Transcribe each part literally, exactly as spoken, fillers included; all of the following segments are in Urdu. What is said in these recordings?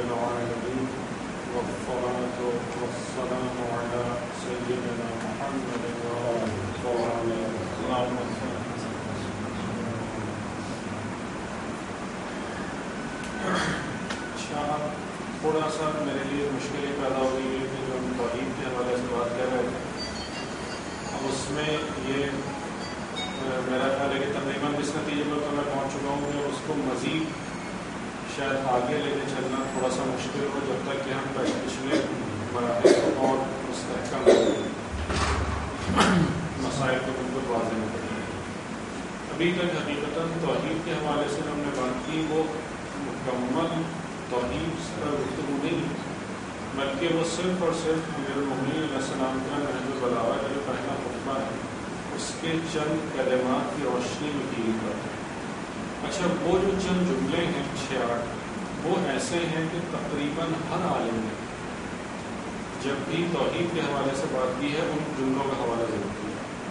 العالمين والصلاة والسلام على سيدنا محمد وعلى آله اللهم صل. اچھا، تھوڑا سا میرے لیے مشکلیں پیدا ہو گئی ہے کہ جو ہم توحید کے حوالے سے بات کر رہے تھے، اب اس میں یہ میرا خیال ہے کہ تقریباً اس نتیجے پر تو میں پہنچ چکا ہوں کہ اس کو مزید شاید آگے لے کے چلنا تھوڑا سا مشکل ہو جب تک کہ ہم پچھلے مراحل کو اور مستحکم مسائل کو بالکل واضح نہ کریں. ابھی تک حقیقتاً توحید کے حوالے سے ہم نے بات کی، وہ مکمل توحید پر گفتگو نہیں بلکہ وہ صرف اور صرف امیر المومنین علیہ السلام کا نہج البلاغہ کا جو پہلا خطبہ ہے اس کے چند کلمات کی روشنی میں کی پر. اچھا، وہ جو چند جملے ہیں چھ آٹھ وہ ایسے ہیں کہ تقریباً ہر عالم نے جب بھی توحید کے حوالے سے بات کی ہے ان جملوں کا حوالہ ضرور کیا،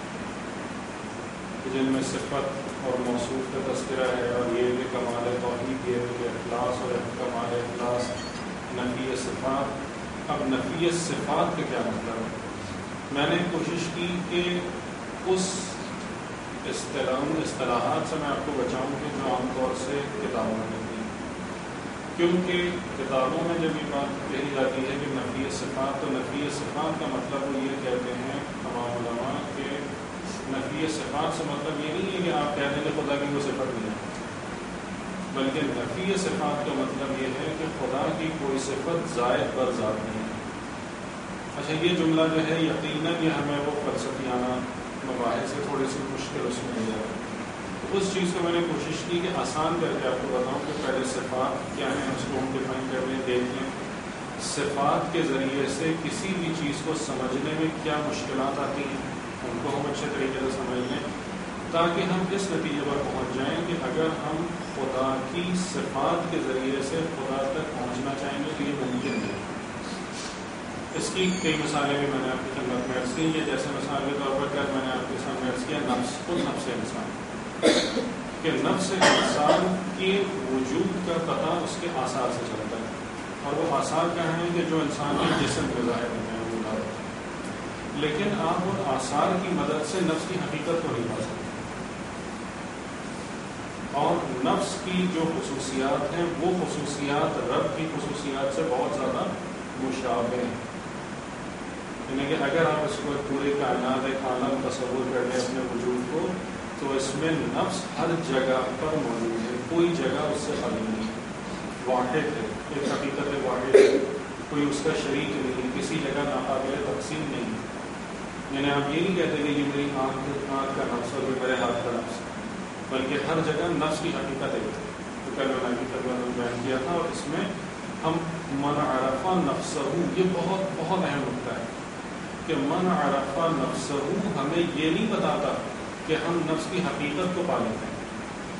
جن میں صفت اور موصوف کا تذکرہ ہے، اور یہ کہ کمال توحید یہ کہ اخلاص اور کمال اخلاص، نفی صفات. اب نفی صفات کا کیا مطلب ہے؟ میں نے کوشش کی کہ اس اصطلاح اصطلاحات سے میں آپ کو بچاؤں کہ جو عام طور سے کتابوں میں ملتی ہیں، کیونکہ کتابوں میں جب یہ بات کہی جاتی ہے کہ نفی صفات، تو نفی صفات کا مطلب وہ یہ کہتے ہیں تمام علماء کہ نفی صفات سے مطلب یہ نہیں ہے کہ آپ کہتے ہیں کہ خدا کی وہ صفت نہیں ہے، بلکہ نفی صفات کا مطلب یہ ہے کہ خدا کی کوئی صفت زائد بر ذات نہیں ہے. اچھا، یہ جملہ جو ہے یقیناً یہ ہمیں وہ فلسفیانہ مباحث سے تھوڑی سی مشکل اس میں مل جائے. اس چیز کو میں نے کوشش کی کہ آسان کر کے آپ کو بتاؤں کہ پہلے صفات کیا ہیں اس کو ہم ڈیفائن کر لیں، دیکھ لیں صفات کے ذریعے سے کسی بھی چیز کو سمجھنے میں کیا مشکلات آتی ہیں، ان کو ہم اچھے طریقے سے سمجھ لیں تاکہ ہم اس نتیجے پر پہنچ جائیں کہ اگر ہم خدا کی صفات کے ذریعے سے خدا تک پہنچنا چاہیں گے تو یہ ممکن ہے. اس کی کئی مثالیں بھی میں نے آپ کی خدمت میں عرض کی ہیں. جیسے مثال کے طور پر کیا میں نے آپ کے سامنے عرض کیا نفس، خود نفس انسان کہ نفس انسان کے وجود کا پتہ اس کے آثار سے چلتا ہے، اور وہ آثار کیا ہیں کہ جو انسان کے جسم میں ظاہر ہوتے ہیں. لیکن آپ ان آثار کی مدد سے نفس کی حقیقت کو نہیں پا سکتے، اور نفس کی جو خصوصیات ہیں وہ خصوصیات رب کی خصوصیات سے بہت زیادہ مشابہ ہیں. یعنی کہ اگر آپ اس کو پورے کائنات ایک عالم تصور کر لیں اپنے وجود کو، تو اس میں نفس ہر جگہ پر موجود ہے، کوئی جگہ اس سے خالی نہیں ہے، واحد ہے، ایک حقیقت واحد ہے، کوئی اس کا شریک نہیں، کسی جگہ ناقابل تقسیم نہیں. یعنی آپ یہ نہیں کہتے کہ یہ میری آنکھ آنکھ کا نفس اور یہ میرے ہاتھ کا نفس، بلکہ ہر جگہ نفس کی حقیقت ہے. تو کل میں نے خدمت میں بیان کیا تھا، اور اس میں ہم من عرف نفسہ، یہ بہت بہت اہم نقطہ ہے کہ من عرف نفسہ ہمیں یہ نہیں بتاتا کہ ہم نفس کی حقیقت کو پا لیتے ہیں،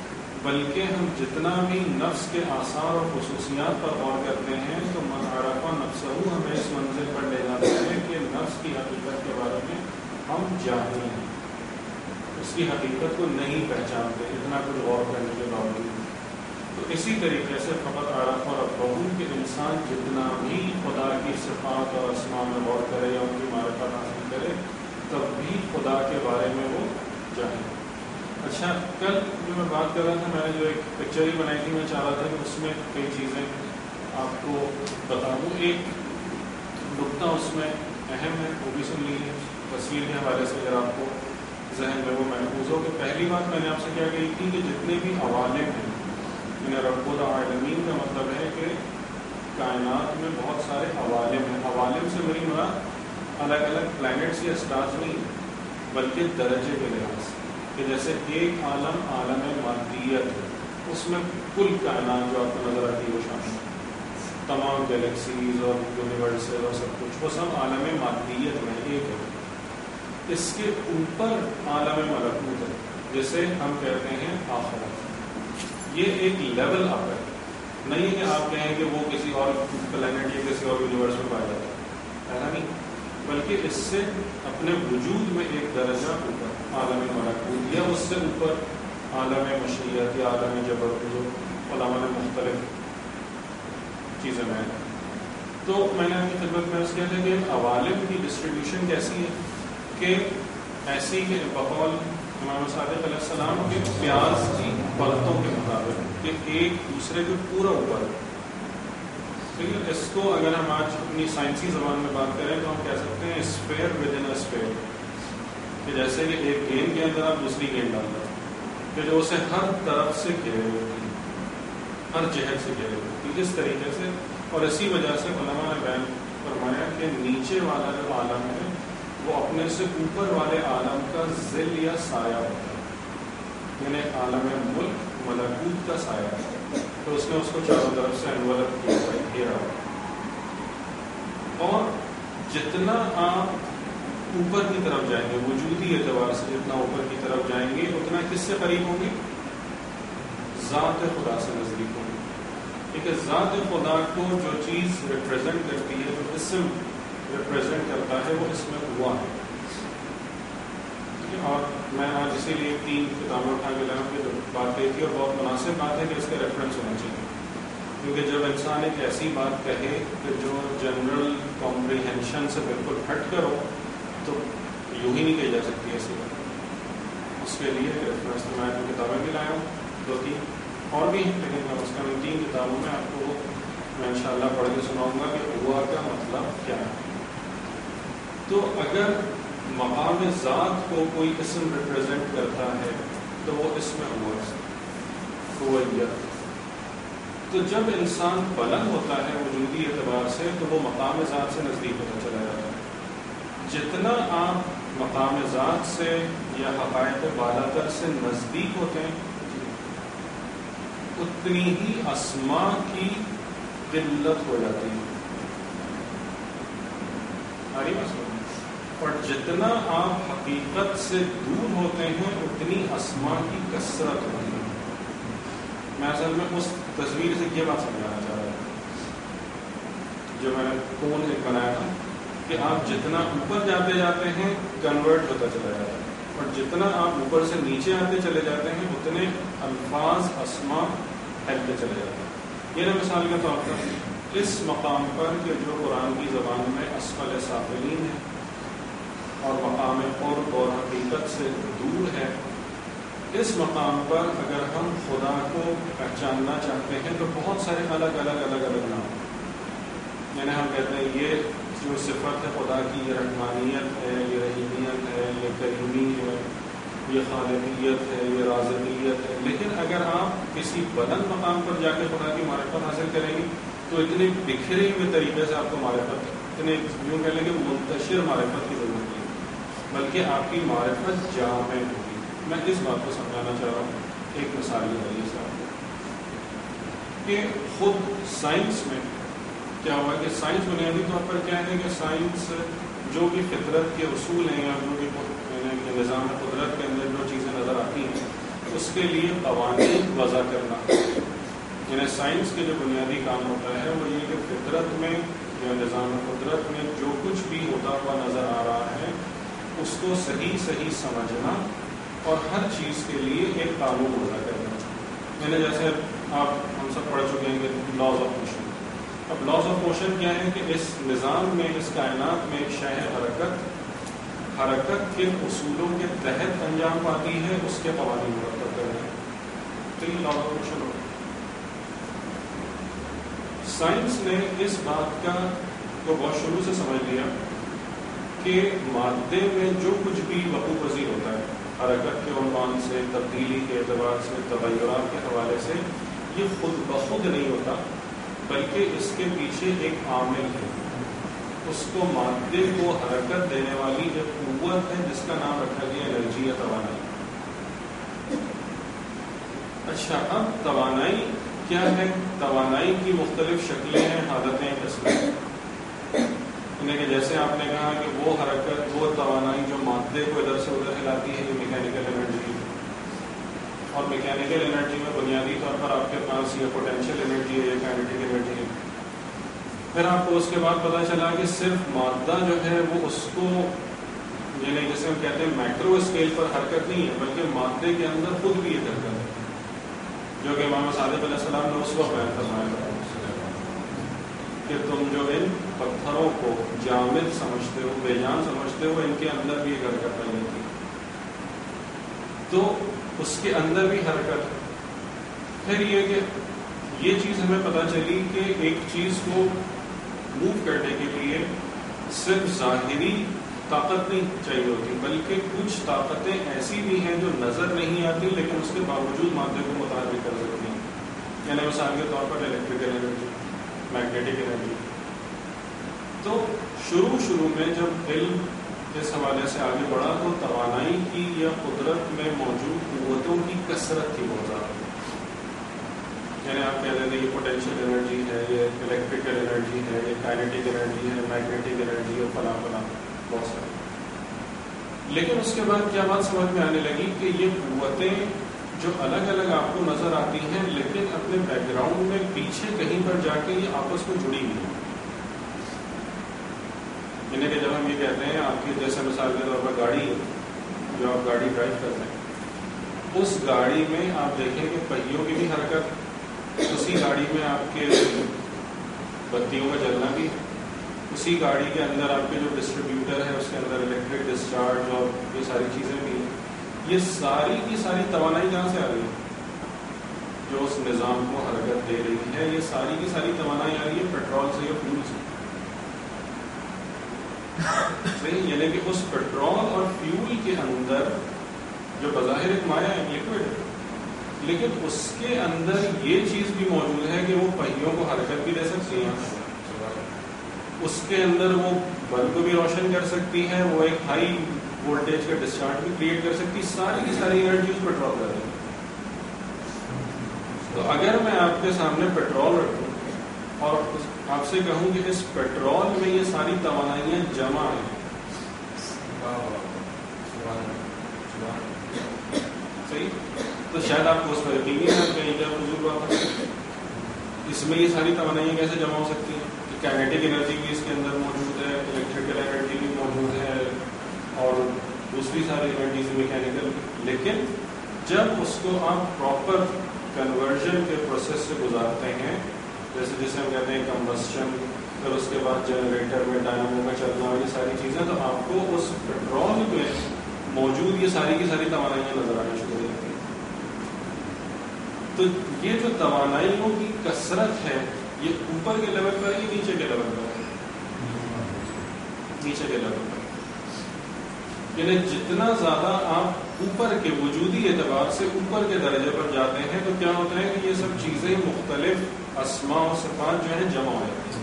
بلکہ ہم جتنا بھی نفس کے آثار اور خصوصیات پر غور کرتے ہیں تو من عرف نفسہ ہمیں اس منزل پر لے جاتا ہے کہ نفس کی حقیقت کے بارے میں ہم جاہل ہیں، اس کی حقیقت کو نہیں پہچانتے اتنا کچھ غور کرنے کے باوجود. تو اسی طریقے سے فقط عرف اور افہم کہ انسان جتنا بھی خدا کی صفات اور اسماء میں غور کرے یا ان کی معرفت حاصل کرے تب بھی خدا کے بارے میں وہ جاہل. اچھا، کل جو میں بات کر رہا تھا، میں نے جو ایک پکچر ہی بنائی تھی، میں چاہ رہا تھا کہ اس میں کئی چیزیں آپ کو بتا دوں. ایک نقطہ اس میں اہم ہے، وہ بھی سن لیجیے تصویر کے حوالے سے اگر آپ کو ذہن میں وہ محفوظ ہو. کہ پہلی بات میں نے آپ سے کیا کہی تھی کہ جتنے بھی عوالم ہیں، یعنی رب العالمین کا مطلب ہے کہ کائنات میں بہت سارے عوالم ہیں. عوالم سے میری مراد الگ الگ پلانٹس یا اسٹارز نہیں بلکہ درجے کے لحاظ سے، کہ جیسے ایک عالم عالم مادیت ہے، اس میں کل کائنات جو آپ کو نظر آتی ہے وہ شامل ہے، تمام گلیکسیز اور یونیورسز اور سب کچھ، وہ سب عالم مادیت میں ایک ہے. اس کے اوپر عالم ملکوت ہے جسے ہم کہتے ہیں آخرت. یہ ایک لیول اپ ہے، نہیں کہ آپ کہیں کہ وہ کسی اور پلانٹ یا کسی اور یونیورس میں پایا جاتا ہے، ایسا نہیں، بلکہ اس سے اپنے وجود میں ایک درجہ اوپر عالم ملکوت، یا اس سے اوپر عالم مشیت یا عالم جبر جو علماء نے مختلف چیزیں میں. تو میں نے آپ کی خدمت میں عرض کیا تھا کہ عوالم کی ڈسٹریبیوشن کیسی ہے کہ ایسی کہ بقول امام صادق علیہ السلام کے پیاز کی پرتوں کے مطابق کہ ایک دوسرے کے پورا اوپر. ٹھیک ہے, اس کو اگر ہم آج اپنی سائنسی زبان میں بات کریں تو ہم کہہ سکتے ہیں اسفیئر ود ان اسفیئر, کہ جیسے کہ ایک گیند کے اندر آپ دوسری گیند ڈال دیں کہ جو اسے ہر طرف سے گھیرے ہوتی ہے, ہر جہت سے گھیرے ہوتی ہے, اس طریقے سے. اور اسی وجہ سے علماء نے بیان فرمایا کہ نیچے والا جو عالم ہے وہ اپنے سے اوپر والے عالم کا ظل یا سایہ ہوتا ہے, یعنی عالم ملک ملکوت کا سایہ ہے. تو اس نے اس کو چاروں طرف سے انولپ کیا ہوا گھیرا ہوا. اور جتنا آپ اوپر کی طرف جائیں گے, وجودی اعتبار سے جتنا اوپر کی طرف جائیں گے, اتنا کس سے قریب ہوں گے؟ ذات خدا سے نزدیک ہوں گے. کیونکہ ذات خدا کو جو چیز ریپرزینٹ کرتی ہے, جو اسم ریپرزینٹ کرتا ہے, وہ اس میں ہوا ہے. اور میں آج اسی لیے تین کتابیں اٹھا کے لاؤں کہ بات کہی تھی, اور بہت مناسب بات ہے کہ اس کے ریفرنس ہونا چاہیے. کیونکہ جب انسان ایک ایسی بات کہے کہ جو جنرل کمپریہنشن سے بالکل ہٹ کر ہو, تو یوں ہی نہیں کہی جا سکتی ایسی بات. اس کے لیے ریفرنس میں جو کتابیں بھی لایا ہوں, دو تین اور بھی ہیں, لیکن میں اس کا ان تین کتابوں میں آپ کو میں انشاءاللہ پڑھ کے سناؤں گا کہ ہوا کا مطلب کیا ہے. تو اگر مقام ذات کو کوئی اسم ریپرزینٹ کرتا ہے تو وہ اسم ہویت. تو جب انسان بلند ہوتا ہے وجودی اعتبار سے, تو وہ مقام ذات سے نزدیک ہوتا چلا جاتا ہے. جتنا آپ مقام ذات سے یا حقائق بالا تر سے نزدیک ہوتے ہیں, اتنی ہی اسماء کی قلت ہو جاتی ہے. آ رہی بات؟ اور جتنا آپ حقیقت سے دور ہوتے ہیں, اتنی اسماء کی کثرت ہوتی ہے. میں اصل میں اس تصویر سے یہ بات سمجھانا چاہ رہا تھا جو میں نے کون ایک بنایا تھا, کہ آپ جتنا اوپر جاتے جاتے ہیں کنورٹ ہوتا چلا جاتا ہے, اور جتنا آپ اوپر سے نیچے آتے چلے جاتے ہیں اتنے الفاظ اسماء پھیلتے چلے جاتے ہیں. یہ نا مثال کے طور پر اس مقام پر کہ جو قرآن کی زبان میں اسفل سافلین ہے اور مقام قرب اور حقیقت سے دور ہے, اس مقام پر اگر ہم خدا کو پہچاننا چاہتے ہیں تو بہت سارے الگ الگ الگ الگ نام, یعنی ہم کہتے ہیں یہ جو صفت ہے خدا کی, یہ رحمانیت ہے, یہ رحیمیت ہے, یہ کریمی ہے, یہ خالقیت ہے, یہ رازقیت ہے. لیکن اگر آپ کسی بلند مقام پر جا کے خدا کی معرفت حاصل کریں گے تو اتنے بکھرے ہوئے طریقے سے آپ کو معرفت, اتنے یوں کہہ لیں کہ منتشر معرفت کی ضرورت نہیں, بلکہ آپ کی معرفت جامع ہوگی. میں اس بات کو سمجھانا چاہ رہا ہوں ایک مثال کے ذریعے سے آپ کو, کہ خود سائنس میں کیا ہوا کہ سائنس بنیادی طور پر کیا ہے کہ سائنس جو بھی فطرت کے اصول ہیں یا جو بھی نظام قدرت کے اندر جو چیزیں نظر آتی ہیں اس کے لیے قوانین وضع کرنا. یعنی سائنس کے جو بنیادی کام ہوتا ہے وہ یہ کہ فطرت میں یا نظام قدرت میں جو کچھ بھی ہوتا ہوا نظر آ رہا ہے اس کو صحیح صحیح سمجھنا اور ہر چیز کے لیے ایک قانون وضع کرنا. یعنی جیسے آپ ہم سب پڑھ چکے ہیں کہ لاز آف موشن. اب لاز آف موشن کیا ہے کہ اس نظام میں, اس کائنات میں ایک شے حرکت حرکت کے اصولوں کے تحت انجام پاتی ہے, اس کے قوانین مرتب کرنے. تو یہ لاز آف موشن ہوگا. سائنس نے اس بات کا کو بہت شروع سے سمجھ لیا کہ مادے میں جو کچھ بھی وقوع پذیر ہوتا ہے حرکت کے عنوان سے, تبدیلی کے اعتبار سے, تغیرات کے حوالے سے, یہ خود بخود نہیں ہوتا بلکہ اس کے پیچھے ایک عامل ہے. اس کو مادے کو حرکت دینے والی ایک قوت ہے جس کا نام رکھا گیا انرجی یا توانائی. اچھا, اب توانائی کیا ہے؟ توانائی کی مختلف شکلیں ہیں, حالتیں, قسمیں. کہ جیسے آپ نے کہا کہ وہ حرکت, وہ توانائی جو مادے کو ادھر سے ادھر ہلاتی ہے, یہ میکینیکل انرجی. اور میکینیکل انرجی میں بنیادی طور پر آپ کے پاس یہ پوٹینشیل انرجی ہے, یہ کائنیٹک انرجی ہے. پھر آپ کو اس کے بعد پتہ چلا کہ صرف مادہ جو ہے وہ اس کو, یعنی جیسے ہم کہتے ہیں میکرو اسکیل پر حرکت نہیں ہے بلکہ مادے کے اندر خود بھی ایک حرکت ہے, جو کہ امام صادق علیہ السلام نے اس وقت بیان فرمایا تھا. کہ تم جو ان پتھروں کو جامد سمجھتے ہو، بے جان سمجھتے ہو، ان کے اندر بھی ایک حرکت نہیں ہوتی. تو اس کے اندر بھی حرکت ہے. پھر یہ کہ یہ چیز ہمیں پتہ چلی کہ ایک چیز کو موو کرنے کے لیے صرف ظاہری طاقت نہیں چاہیے ہوتی، بلکہ کچھ طاقتیں ایسی بھی ہیں جو نظر نہیں آتی لیکن اس کے باوجود مادے کو متحرک کر سکتی ہیں. یعنی مثال کے طور پر الیکٹریکل انرجی، میگنیٹک انرجی. تو شروع شروع میں جب علم اس حوالے سے آگے بڑھا تو توانائی کی یا قدرت میں موجود قوتوں کی کثرت تھی بہت زیادہ. یعنی آپ کہہ رہے تھے یہ پوٹینشیل انرجی ہے، یہ الیکٹریکل انرجی ہے، یہ کائنیٹک انرجی ہے، میگنیٹک انرجی اور فلاں فلاں بہت سارے. لیکن اس کے بعد کیا بات سمجھ میں آنے لگی کہ یہ قوتیں جو الگ الگ آپ کو نظر آتی ہیں لیکن اپنے بیک گراؤنڈ میں پیچھے کہیں پر جا کے یہ آپس میں جڑی ہوئی ہیں. یعنی کہ جب ہم یہ کہتے ہیں آپ کی جیسے مثال کے طور پر گاڑی جو آپ گاڑی ڈرائیو کرتے ہیں، اس گاڑی میں آپ دیکھیں کہ پہیوں کی بھی حرکت، اسی گاڑی میں آپ کے بتیوں کا جلنا بھی، اسی گاڑی کے اندر آپ کے جو ڈسٹریبیوٹر ہے اس کے اندر الیکٹرک ڈسچارج اور یہ ساری چیزیں بھی ہیں. یہ ساری کی ساری توانائی کہاں سے آ رہی ہے جو اس نظام کو حرکت دے رہی ہے؟ یہ ساری کی ساری توانائی آ رہی ہے پیٹرول سے یا فیول سے. صحیح. یعنی کہ اس پیٹرول اور فیول کے اندر جو بظاہر ایک مائع ہے، لکوڈ ہے، لیکن اس کے اندر یہ چیز بھی موجود ہے کہ وہ پہیوں کو حرکت بھی دے سکتی ہے، اس کے اندر وہ بلب کو بھی روشن کر سکتی ہے، وہ ایک ہائی وولٹیج کا ڈسچارج بھی کریٹ کر سکتی. ساری کی ساری انرجی اس پیٹرول کر رہی ہے. تو اگر میں آپ کے سامنے پیٹرول رکھوں اور آپ سے کہوں کہ اس پیٹرول میں یہ ساری توانائیاں جمع ہیں، صحیح، تو شاید آپ کو اس پر یقین نہیں آتا کہ کیا فضول بات ہے. اس میں یہ ساری توانائیاں کیسے جمع ہو سکتی ہیں؟ کائنیٹک انرجی بھی اس کے اندر موجود ہے، الیکٹریکل انرجی بھی موجود ہے اور دوسری ساری انرجیز میکینیکل. لیکن جب اس کو آپ پراپر کنورژن کے پروسیس سے گزارتے ہیں، جیسے جسے ہم کہتے ہیں کمبسچن، پھر اس کے بعد جنریٹر میں ڈائنامو کا چلنا اور یہ ساری چیزیں، تو آپ کو اس پیٹرول میں موجود یہ ساری کی ساری توانائیاں نظر آنا شروع ہو جاتی ہیں. تو یہ جو توانائیوں کی کثرت ہے یہ اوپر کے لیول پر ہے یا نیچے کے لیول پر ہے؟ نیچے کے لیول پر. یعنی جتنا زیادہ آپ اوپر کے وجودی اعتبار سے اوپر کے درجے پر جاتے ہیں تو کیا ہوتا ہے کہ یہ سب چیزیں مختلف اسماء و صفات جو ہیں جمع ہو جاتی ہیں.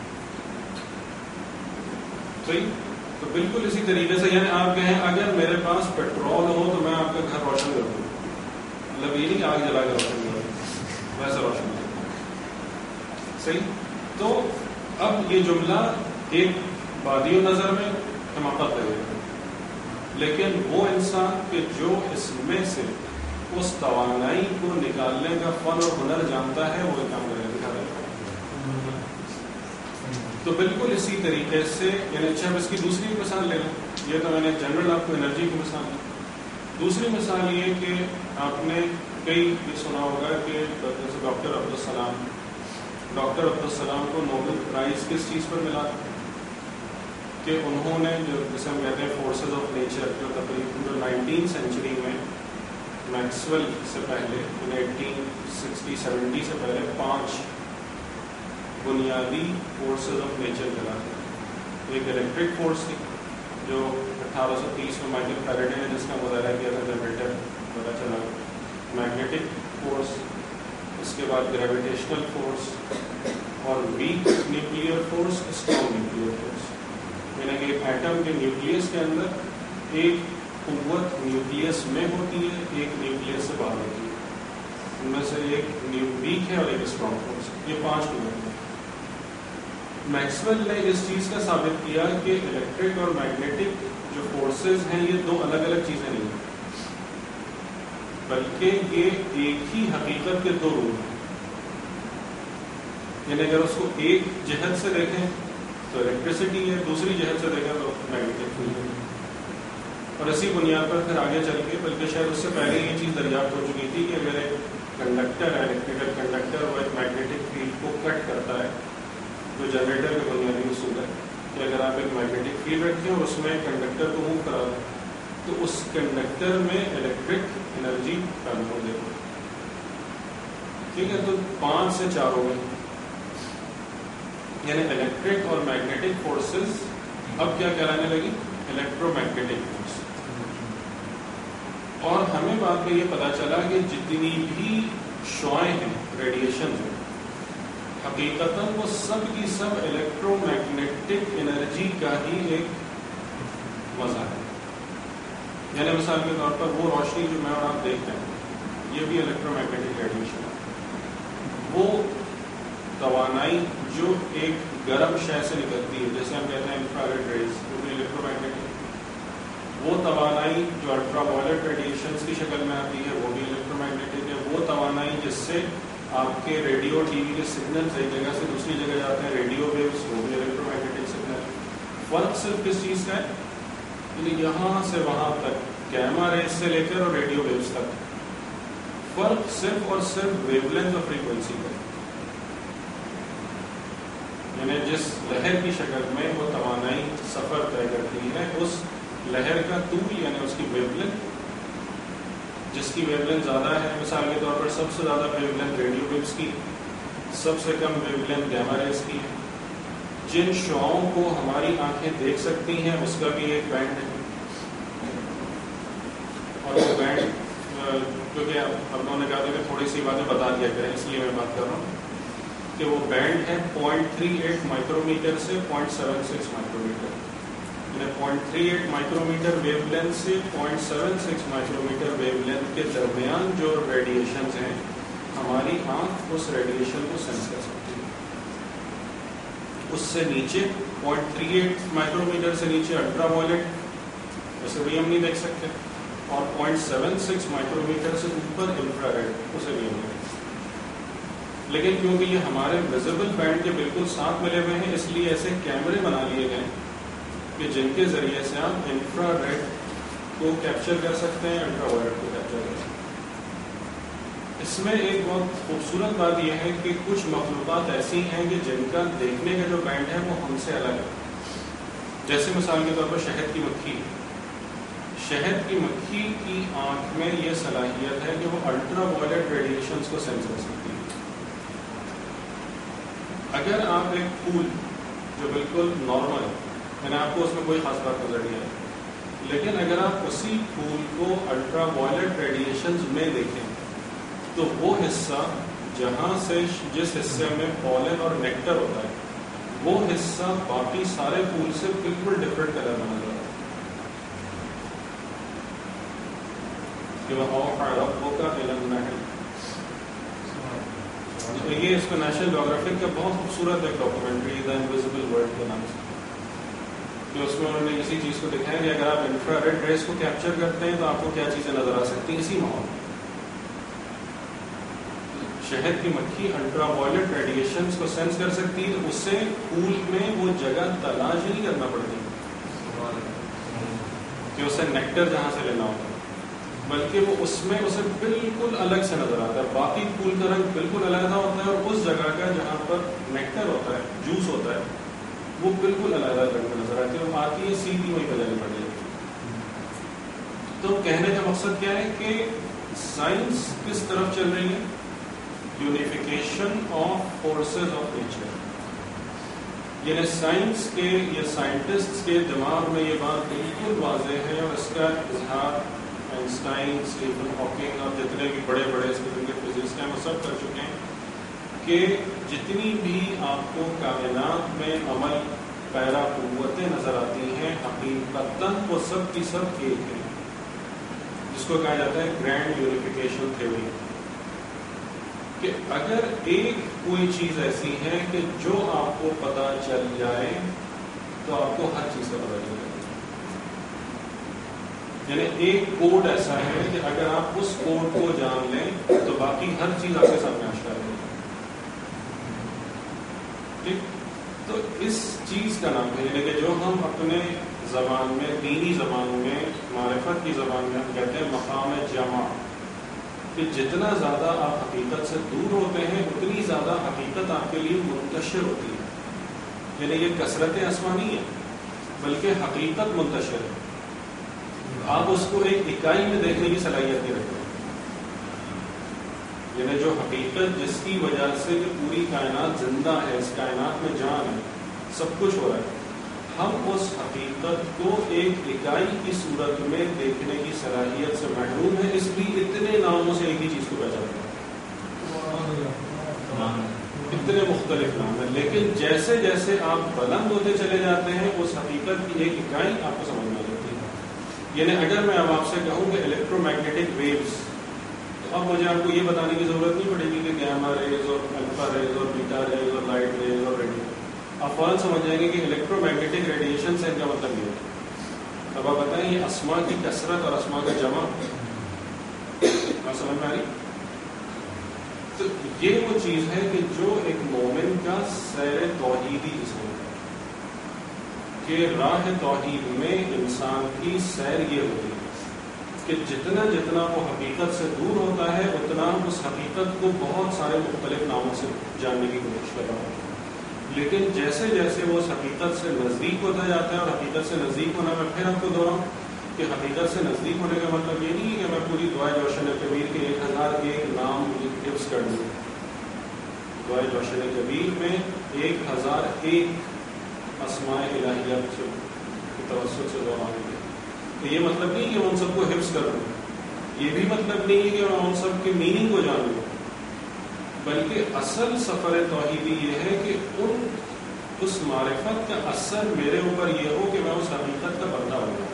صحیح. تو بالکل اسی طریقے سے یعنی آپ کہیں اگر میرے پاس پیٹرول ہو تو میں آپ کا گھر روشن کر دوں، مطلب یہ نہیں آگ جلا کے روشن کر دوں، ویسا روشن کر دوں. صحیح. تو اب یہ جملہ ایک بادی نظر میں حماقت ہے، لیکن وہ انسان کہ جو اس میں سے اس توانائی کو نکالنے کا فن اور ہنر جانتا ہے وہ کام کرے دکھا رہا ہے. تو بالکل اسی طریقے سے یعنی اچھا اس کی دوسری مثال لے لیں. یہ تو میں نے جنرل آپ کو انرجی کی مثال دی. دوسری مثال یہ کہ آپ نے کئی یہ سنا ہوگا کہ ڈاکٹر عبدالسلام ڈاکٹر عبدالسلام کو نوبل پرائز کس چیز پر ملا کہ انہوں نے جو جسے ہم کہتے ہیں فورسز آف نیچر، جو تقریباً جو نائنٹین سینچری میں میکسویل سے پہلے ایٹین سکسٹی سیونٹی سے پہلے پانچ بنیادی فورسز آف نیچر ملا تھا. ایک الیکٹرک فورس تھی جو اٹھارہ سو تیس میں مائیکل فیراڈے نے جس کا مظاہرہ کیا تھا جنریٹر پتا چلا. میگنیٹک فورس، اس کے بعد گریویٹیشنل فورس اور weak nuclear force, strong nuclear force. یعنی کہ ایک ایٹم کے نیوکلیس کے اندر ایک قوت نیوکلیس میں ہوتی ہے، ایک نیوکلیس سے باہر ہوتی ہے. ان میں سے ایک ویک ہے اور ایک اسٹرانگ فورس. یہ پانچ قوت ہیں. میکسویل نے اس چیز کا ثابت کیا کہ الیکٹرک اور میگنیٹک جو فورسز ہیں یہ دو الگ الگ چیزیں نہیں ہیں، بلکہ یہ ایک ہی حقیقت کے دو روپ ہیں. یعنی اگر اس کو ایک جہت سے دیکھیں تو الیکٹریسٹی ہے، دوسری جہت سے دیکھیں تو میگنیٹک فیلڈ ہے. اور اسی بنیاد پر پھر آگے چل کے بلکہ شاید اس سے پہلے یہ چیز دریافت ہو چکی تھی کہ اگر ایک کنڈکٹر ہے، الیکٹریکل کنڈکٹر وہ ایک میگنیٹک فیلڈ کو کٹ کرتا ہے جو جنریٹر کا بنیادی اصول ہے کہ اگر آپ ایک میگنیٹک فیلڈ رکھیں اور اس میں کنڈکٹر کو موو کرا دیں تو اس کنڈکٹر میں الیکٹرک انرجی پیدا ہو جائے گی. ٹھیک ہے, تو پانچ سے چار ہو گئے, یعنی الیکٹرک اور میگنیٹک فورسز اب کیا کہلانے لگی؟ Electromagnetic force. اور ہمیں بعد میں یہ پتا چلا کہ جتنی بھی شعائیں ہیں, ریڈیشن ہیں, حقیقتاً وہ سب کی سب الیکٹرو میگنیٹک انرجی کا ہی ایک مزہ ہے. یعنی مثال کے طور پر وہ روشنی جو میں اور آپ دیکھتے ہیں یہ بھی الیکٹرو میگنیٹک ریڈیشن ہے. وہ توانائی جو ایک گرم شے سے نکلتی ہے, جیسے ہم کہتے ہیں انفراریڈ ریز, وہ بھی الیکٹرو میگنیٹک. وہ توانائی جو الٹرا وائلٹ ریڈیشنز کی شکل میں آتی ہے وہ بھی الیکٹرو میگنیٹک ہے. وہ توانائی جس سے آپ کے ریڈیو ٹی وی کے سگنلز ایک جگہ سے دوسری جگہ جاتے ہیں, ریڈیو ویوز, وہ بھی الیکٹرو میگنیٹک سگنل. فرق صرف کس چیز کا ہے؟ یعنی یہاں سے وہاں تک, گیما ریز سے لے کر اور ریڈیو ویوز تک, فرق صرف اور صرف ویو لینتھ اور فریکوینسی کا. یعنی جس لہر کی شکل میں وہ توانائی سفر طے کرتی ہے, اس لہر کا طول یعنی اس کی ویو لینتھ, جس کی ویو لینتھ زیادہ ہے, مثال کے طور پر سب سے زیادہ ویو لینتھ ریڈیو ویوز کی, سب سے کم ویو لینتھ گیما ریز کی ہے. جن شعاؤں کو ہماری آنکھیں دیکھ سکتی ہیں اس کا بھی ایک بینڈ ہے, اور وہ بینڈ کیونکہ اب انہوں نے کہا تھا کہ تھوڑی سی باتیں بتا دیا کریں, اس لیے میں بات کر رہا ہوں کہ وہ بینڈ ہے point three eight micrometre سے point seven six micrometre. یعنی point three eight micrometre wavelength سے point seven six micrometre wavelength کے درمیان جو ریڈیشنز ہیں, ہماری آنکھ اس ریڈیشن کو سینس کر سکتی ہے. اس سے نیچے point three eight micrometre سے نیچے الٹرا وائلٹ, اسے بھی ہم نہیں دیکھ سکتے, اور point seven six micrometre سے اوپر انفراریڈ, اسے بھی ہم نہیں دیکھ سکتے. لیکن کیونکہ یہ ہمارے ویزیبل بینڈ کے بالکل ساتھ ملے ہوئے ہیں, اس لیے ایسے کیمرے بنا لیے گئے کہ جن کے ذریعے سے آپ انفرا ریڈ کو کیپچر کر سکتے ہیں, الٹرا وائلٹ کو کیپچر کر سکتے ہیں. اس میں ایک بہت خوبصورت بات یہ ہے کہ کچھ مخلوقات ایسی ہیں کہ جن کا دیکھنے کا جو بینڈ ہے وہ ہم سے الگ ہے. جیسے مثال کے طور پر شہد کی مکھی. شہد کی مکھی کی آنکھ میں یہ صلاحیت ہے کہ وہ الٹرا وائلٹ ریڈیشنز کو سینس کر سکتی ہے. اگر آپ ایک پھول جو بالکل نارمل ہے, یعنی آپ کو اس میں کوئی خاص بات نظر نہیں آئی, لیکن اگر آپ اسی پھول کو الٹرا وائلٹ ریڈیشنز میں دیکھیں تو وہ حصہ جہاں سے جس حصے میں پالن اور نیکٹر ہوتا ہے وہ حصہ باقی سارے پھول سے بالکل ڈفرینٹ کلر میں نظر آتا ہے. کہ وہ کا علم ہے. یہ اس کو نیشنل جیوگرافک کا بہت خوبصورت ایک ڈاکومنٹری دا انویزیبل ورلڈ کے نام سے, کہ اس میں انہوں نے اسی چیز کو دکھایا کہ اگر آپ انفرا ریڈ ریز کو کیپچر کرتے ہیں تو آپ کو کیا چیزیں نظر آ سکتی ہیں اسی ماحول میں. شہد کی مکھی الٹرا وائلٹ ریڈیشنز کو سینس کر سکتی ہے, تو اس سے پھول میں وہ جگہ تلاش نہیں کرنا پڑتی کہ اسے نیکٹر جہاں سے لینا ہوتا, بلکہ وہ اس میں اسے بالکل الگ سے نظر آتا ہے. باقی پھول کا رنگ بالکل علیحدہ ہوتا ہے, اور اس جگہ کا جہاں پر نیکٹر ہوتا ہے, جوس ہوتا ہے, وہ بالکل علیحدہ رنگ میں نظر آتی ہے. وہ آتی ہے سیدھی وہیں بجانی پڑ جاتی ہے. تو کہنے کا مقصد کیا ہے کہ سائنس کس طرف چل رہی ہے؟ Unification of forces of nature. یعنی سائنس کے یا سائنٹسٹ کے دماغ میں یہ بات بالکل واضح ہے, اور اس کا اظہار آئنسٹائن, اسٹیفن ہاکنگ اور جتنے بھی بڑے بڑے اس قسم کے فزسٹ ہیں وہ سب کر چکے ہیں کہ جتنی بھی آپ کو کائنات میں عمل پیرا قوتیں نظر آتی ہیں حقیقتاً وہ سب کی سب ایک ہیں, جس کو کہا جاتا ہے گرینڈ یونیفیکیشن تھیوری. کہ اگر ایک کوئی چیز ایسی ہے کہ جو آپ کو پتہ چل جائے تو آپ کو ہر چیز کا پتہ چل جائے. یعنی ایک کوڈ ایسا ہے کہ اگر آپ اس کوڈ کو جان لیں تو باقی ہر چیز آپ کے سامنے آشکار ہے. ٹھیک, تو اس چیز کا نام ہے, یعنی کہ جو ہم اپنے زبان میں, دینی زبانوں میں, معرفت کی زبان میں ہم کہتے ہیں مقام جمع, کہ جتنا زیادہ آپ حقیقت سے دور ہوتے ہیں اتنی زیادہ حقیقت آپ کے لیے منتشر ہوتی ہے. یعنی یہ کثرت اسما نہیں ہے بلکہ حقیقت منتشر ہے. آپ اس کو ایک اکائی میں دیکھنے کی صلاحیت نہیں رکھتے. یعنی جو حقیقت جس کی وجہ سے کہ پوری کائنات زندہ ہے, اس کائنات میں جان ہے, سب کچھ ہو رہا ہے, ہم اس حقیقت کو ایک اکائی کی صورت میں دیکھنے کی صلاحیت سے محروم ہیں. اس لیے اتنے ناموں سے ایک ہی چیز کو پہچانتے ہیں, اتنے مختلف نام ہیں. لیکن جیسے جیسے آپ بلند ہوتے چلے جاتے ہیں اس حقیقت کی ایک اکائی آپ کو سمجھ میں آ جاتی ہے. یعنی اگر میں اب آپ سے کہوں کہ الیکٹرو میگنیٹک ویوز, تو اب مجھے آپ کو یہ بتانے کی ضرورت نہیں پڑے گی کہ گیما ریز اور الفا ریز اور بیٹا ریز اور لائٹ ریز اور ریڈیو. آپ فوراً سمجھ جائیں گے کہ الیکٹرو میگنیٹک ریڈیشن سے ان کا مطلب یہ ہے. اب آپ بتائیں یہ اسما کی کثرت اور اسما کا جمع آپ سمجھ میں آ رہی؟ تو یہ وہ چیز ہے کہ جو ایک مومن کا سیر توحیدی جس میں کہ راہ توحید میں انسان کی سیر یہ ہوتی ہے کہ جتنا جتنا وہ حقیقت سے دور ہوتا ہے اتنا اس حقیقت کو بہت سارے مختلف ناموں سے جاننے کی کوشش کر رہا ہے. لیکن جیسے جیسے وہ اس حقیقت سے نزدیک ہوتا جاتا ہے, اور حقیقت سے نزدیک ہونا میں پھر آپ کو دوہراؤں کہ حقیقت سے نزدیک ہونے کا مطلب یہ نہیں ہے کہ میں پوری دعائے جوشن کبیر کے ایک ہزار ایک نام حفظ کر دوں. دعائے جوشن کبیر میں ایک ہزار ایک اسماء الہیہ کے توسط سے دعا مانگی. تو یہ مطلب نہیں کہ میں ان سب کو حفظ کر دوں, یہ بھی مطلب نہیں ہے کہ میں ان سب کے میننگ کو جان لوں, بلکہ اصل سفر توحیدی یہ ہے کہ ان اس معرفت کا اثر میرے اوپر یہ ہو کہ میں اس حقیقت کا بندہ ہو جاؤں.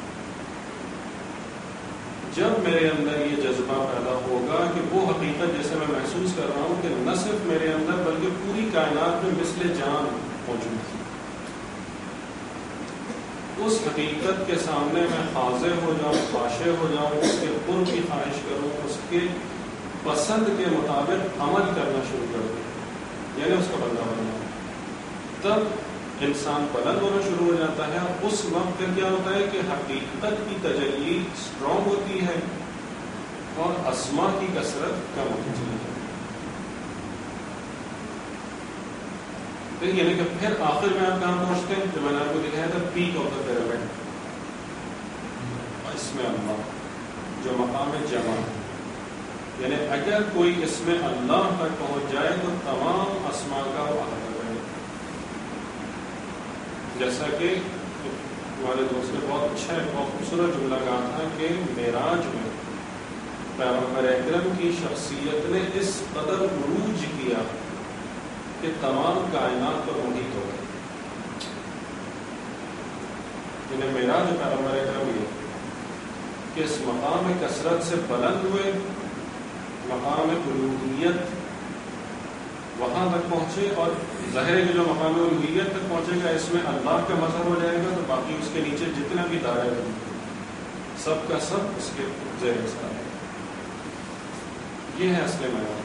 جب میرے اندر یہ جذبہ پیدا ہوگا کہ وہ حقیقت جیسے میں محسوس کر رہا ہوں کہ نہ صرف میرے اندر بلکہ پوری کائنات میں مثل جان موجود ہے, اس حقیقت کے سامنے میں خاضع ہو جاؤں, خاشع ہو جاؤں, اس کے قرب کی خواہش کروں, اس کے پسند کے مطابق عمل کرنا شروع کر دوں, یعنی اس کا بندہ بن جاؤں, تب انسان بلند ہونا شروع ہو جاتا ہے. اس وقت پھر کیا ہوتا ہے کہ حقیقت کی تجلی اسٹرانگ ہوتی ہے اور اسما کی کثرت کم ہوتی چلی جاتی ہے. یعنی کہ پھر آخر میں آپ کہاں پہنچتے ہیں, جو میں نے آپ کو دکھایا تھا پیک آف دا پیرامڈ, اس میں اللہ جو مقام جمع, یعنی اگر کوئی اس میں اللہ تک پہنچ جائے تو تمام اسما کا وہ احاطہ کرے. جیسا کہ ہمارے دوست نے بہت اچھا بہت خوبصورت جملہ کہا تھا کہ معراج میں پیغمبر اکرم کی شخصیت نے اس قدر عروج کیا کہ تمام کائنات پر محیط ہو گئی. انہیں معراج پیغمبر اکرم یہ کہ اس مقام کثرت سے بلند ہوئے, مقام الوہیت وہاں تک پہنچے, اور ظاہر ہے کہ جو مقام الوہیت تک پہنچے گا اس میں اللہ کا مظہر ہو جائے گا, تو باقی اس کے نیچے جتنا بھی دائرہ ہے سب کا سب اس کے زیر اثر ہے. یہ ہے اصل معراج,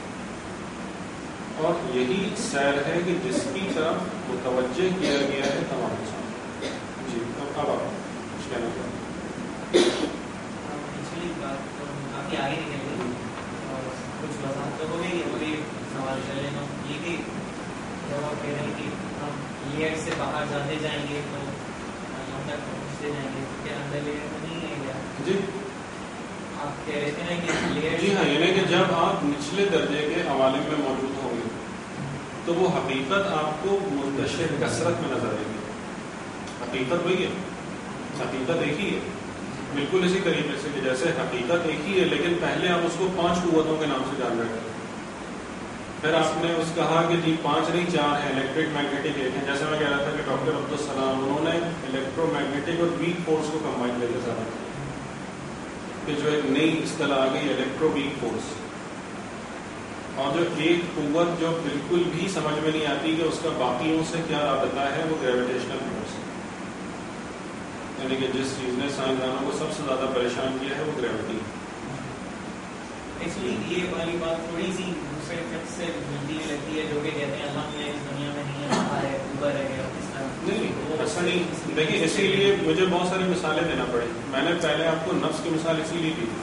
اور یہی سیر ہے کہ جس کی طرف متوجہ کیا گیا ہے تمام انسان. جی اب آپ کچھ کہنا چاہتے ہیں؟ پچھلی بات تو کافی آگے نکل گئی اور کچھ وضاحت تو ہو گئی. ابھی سوال کر لینا یہ کہ جب آپ کہہ رہے ہیں کہ ہم لیئر سے باہر جاتے جائیں گے تو ہم تک پہنچتے جائیں گے, کیا اندر لیئر میں نہیں ہے کیا؟ جی آپ کہہ رہے تھے نا کہ لیئر, جی ہاں, یعنی کہ جب آپ نچلے درجے کے عوالم میں موجود ہوں گے تو وہ حقیقت آپ کو منتشر کثرت میں نظر آئے گی. حقیقت وہی ہے, حقیقت ایک ہی ہے, بالکل اسی طریقے سے کہ جیسے حقیقت ایک ہی ہے لیکن پہلے آپ اس کو پانچ قوتوں کے نام سے جان رہے تھے, پھر آپ نے اس کہا کہ جی پانچ نہیں چار ہیں, الیکٹرک میگنیٹک ایک ہے. جیسے میں کہہ رہا تھا کہ ڈاکٹر عبدالسلام انہوں نے الیکٹرو میگنیٹک اور ویک فورس کو کمبائن کر کے سارا کہ جو ایک نئی اصطلاح آ گئی الیکٹرو ویک فورس, اور جو ایک قوت جو بالکل بھی سمجھ میں نہیں آتی کہ اس کا باقیوں سے کیا رابطہ ہے, وہ گریویٹیشنل فورس, یعنی کہ جس چیز نے سائنسدانوں کو سب سے زیادہ پریشان کیا ہے وہ گریوٹی. ایکچولی یہ والی بات تھوڑی سی دوسرے فکس سے ملتی ہوئی لگتی ہے, جو کہ کہتے ہیں اللہ میں اس دنیا میں نہیں ہے, باہر ہے, اوپر ہے, اس طرح نہیں ایسا نہیں. دیکھیے اسی لیے مجھے بہت ساری مثالیں دینا پڑی. میں نے پہلے آپ کو نفس کی مثال اسی لیے دی تھی,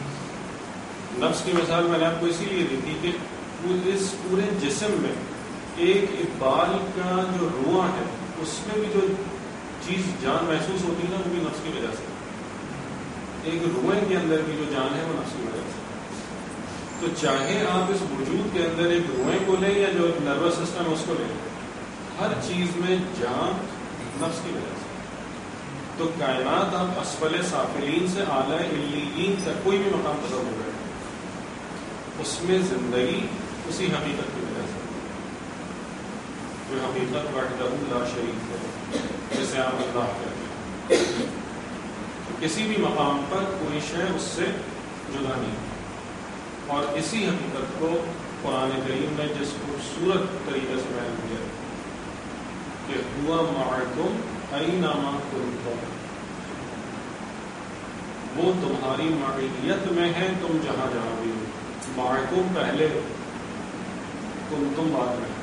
نفس کی مثال میں نے آپ کو اسی لیے دی تھی کہ اس پورے جسم میں ایک بال کا جو رواں ہے اس میں بھی جو چیز جان محسوس ہوتی ہے نا وہ بھی نفس کی وجہ سے. ایک روئیں کے اندر بھی جو جان ہے وہ نفس کی وجہ سے. تو چاہے آپ اس وجود کے اندر ایک روئیں کو لیں یا جو نروس سسٹم ہے اس کو لیں, ہر چیز میں جان نفس کی وجہ سے. تو کائنات آپ اسفل سافلین سے اعلی علیین سے کوئی بھی مقام تصور کریں, اس میں زندگی اسی حقیقت کی وجہ سے, جو حقیقت وحدہ لا شریک ہے, جسے آپ اللہ کہتے ہیں. کسی بھی مقام پر کوئی شے اس سے جدا نہیں. اور اسی حقیقت کو قرآن کریم نے جس خوبصورت طریقے سے بیان کیا کہ ہوا معکم اینما کنتم, وہ تمہاری معیت میں ہے تم جہاں جہاں بھی ہو. معکم پہلے, کنتم بعد میں.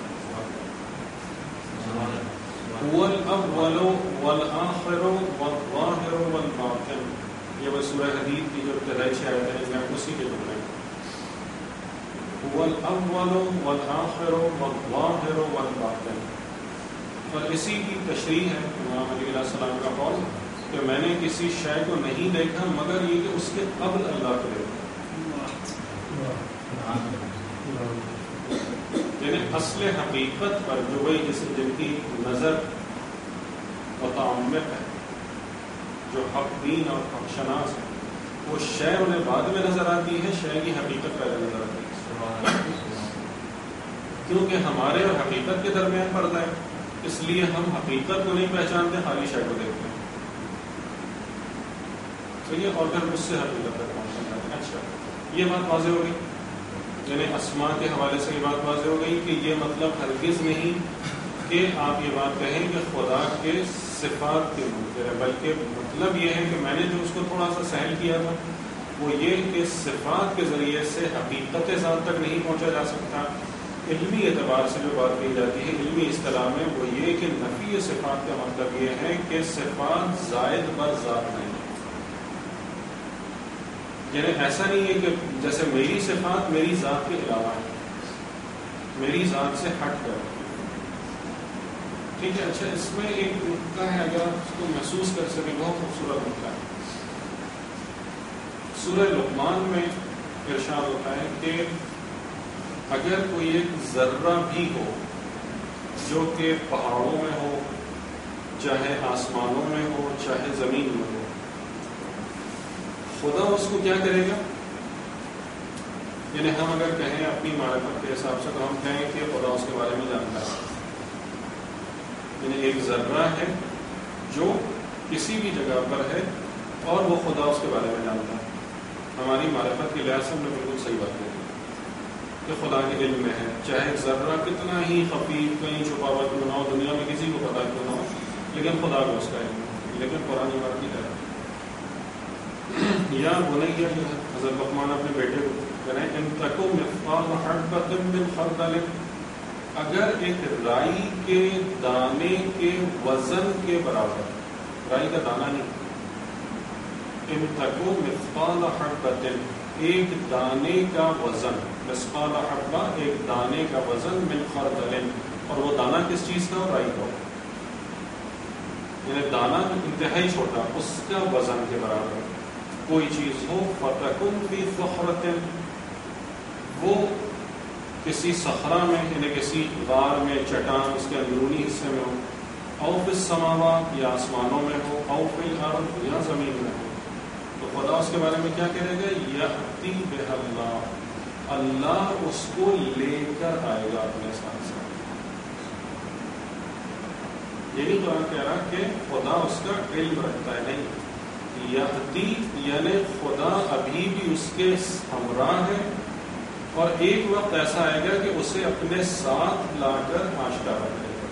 هو الاول والآخر والظاہر والباطن, یہ وہ سورہ حدید کی جو ابتدائی چھ آیتیں ہیں میں اسی کے جملے ہیں. هو الاول والآخر والظاہر والباطن. اور اسی کی تشریح ہے امام علی علیہ السلام کا قول کہ میں نے کسی شے کو نہیں دیکھا مگر یہ کہ اس کے قبل اللہ کو دیکھا. یعنی اصل حقیقت پر جو وہی جس جن کی نظر متعمق ہے, جو حق دین اور حق شناس ہے, وہ شے انہیں بعد میں نظر آتی ہے, شے کی حقیقت پہلے نظر آتی ہے. کیونکہ ہمارے اور حقیقت کے درمیان پردہ ہے, اس لیے ہم حقیقت کو نہیں پہچانتے, خالی شے کو دیکھتے ہیں. تو یہ اور پھر اس سے حقیقت تک پہنچنا ہے. اچھا, یہ بات واضح ہو گئی. یعنی اسماء کے حوالے سے یہ بات واضح ہو گئی کہ یہ مطلب ہرگز نہیں کہ آپ یہ بات کہیں کہ خدا کے صفات کے منکر ہے, بلکہ مطلب یہ ہے کہ میں نے جو اس کو تھوڑا سا سہل کیا تھا وہ یہ کہ صفات کے ذریعے سے حقیقت ذات تک نہیں پہنچا جا سکتا. علمی اعتبار سے جو بات کہی جاتی ہے علمی اصطلاح میں وہ یہ کہ نفی صفات کا مطلب یہ ہے کہ صفات زائد بر ذات نہیں. یعنی ایسا نہیں ہے کہ جیسے میری صفات میری ذات کے علاوہ ہے, میری ذات سے ہٹ کر. ٹھیک ہے. اچھا, اس میں ایک نقطہ ہے اگر آپ اس کو محسوس کر سکیں, بہت خوبصورت نقطہ ہے. سورہ لقمان میں ارشاد ہوتا ہے کہ اگر کوئی ایک ذرہ بھی ہو جو کہ پہاڑوں میں ہو, چاہے آسمانوں میں ہو, چاہے زمین میں ہو, خدا اس کو کیا کرے گا. یعنی ہم اگر کہیں اپنی معرفت کے حساب سے تو ہم کہیں کہ خدا اس کے بارے میں جانتا ہے. یعنی ایک ذرہ ہے جو کسی بھی جگہ پر ہے اور وہ خدا اس کے بارے میں جانتا ہے. ہماری معرفت کے لحاظ سے ہم نے بالکل صحیح بات کہی کہ خدا کے علم میں ہے, چاہے ذرہ کتنا ہی خفی کہیں چھپا ہوا کیوں نہ ہو, دنیا میں کسی کو پتا کیوں نہ ہو, لیکن خدا کو اس کا علم ہے. لیکن قرآن یہ بات نہیں کہہ رہا. یا بنیا جو ہے حضرت لقمان اپنے بیٹے کو کریں ان تکو مثقال حبۃ من خردل, اگر ایک رائی کے دانے کے وزن کے برابر, رائی کا دانہ نہیں, ان تکو مثقال حبۃ, ایک دانے کا وزن, مثقال حبہ ایک دانے کا وزن, من خردل, اور وہ دانہ کس چیز کا ہو, رائی کا ہو. یعنی دانہ انتہائی چھوٹا, اس کا وزن کے برابر کوئی چیز ہو, فتکن فی صخرۃ, وہ کسی صخرہ میں یعنی کسی غار میں, چٹان اس کے اندرونی حصے میں ہو, او فی السماوات یا آسمانوں میں ہو, او فی الارض یا زمین میں ہو, تو خدا اس کے بارے میں کیا کرے گا, یأتی بہ اللہ, اللہ اس کو لے کر آئے گا اپنے ساتھ ساتھ. یہی قرآن کہہ رہا کہ خدا اس کا علم رکھتا ہے. نہیں, یأتی یعنی خدا ابھی بھی اس کے ہمراہ ہے, اور ایک وقت ایسا آئے گا کہ اسے اپنے ساتھ لا کر آشکارا کرے گا.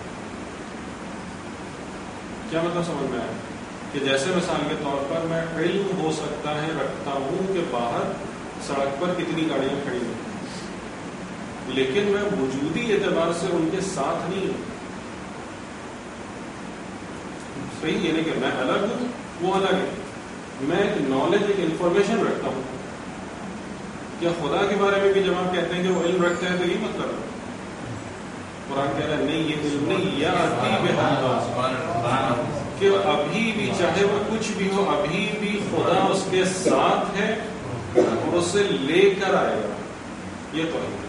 کیا مطلب سمجھ میں آیا کہ جیسے مثال کے طور پر میں علم ہو سکتا ہے رکھتا ہوں کہ باہر سڑک پر کتنی گاڑیاں کھڑی ہیں, لیکن میں وجودی اعتبار سے ان کے ساتھ نہیں ہوں. صحیح, یعنی کہ میں الگ ہوں, وہ الگ ہے. میں ایک نالج, ایک انفارمیشن رکھتا ہوں. کیا خدا کے بارے میں بھی جب آپ کہتے ہیں کہ وہ علم رکھتے ہیں تو یہ مطلب ہے قرآن کہہ رہا ہے نہیں یہ علم نہیں یاتی بہا، کہ ابھی بھی چاہے وہ کچھ بھی ہو ابھی بھی خدا اس کے ساتھ ہے اور اسے لے کر آئے گا. یہ تو ہے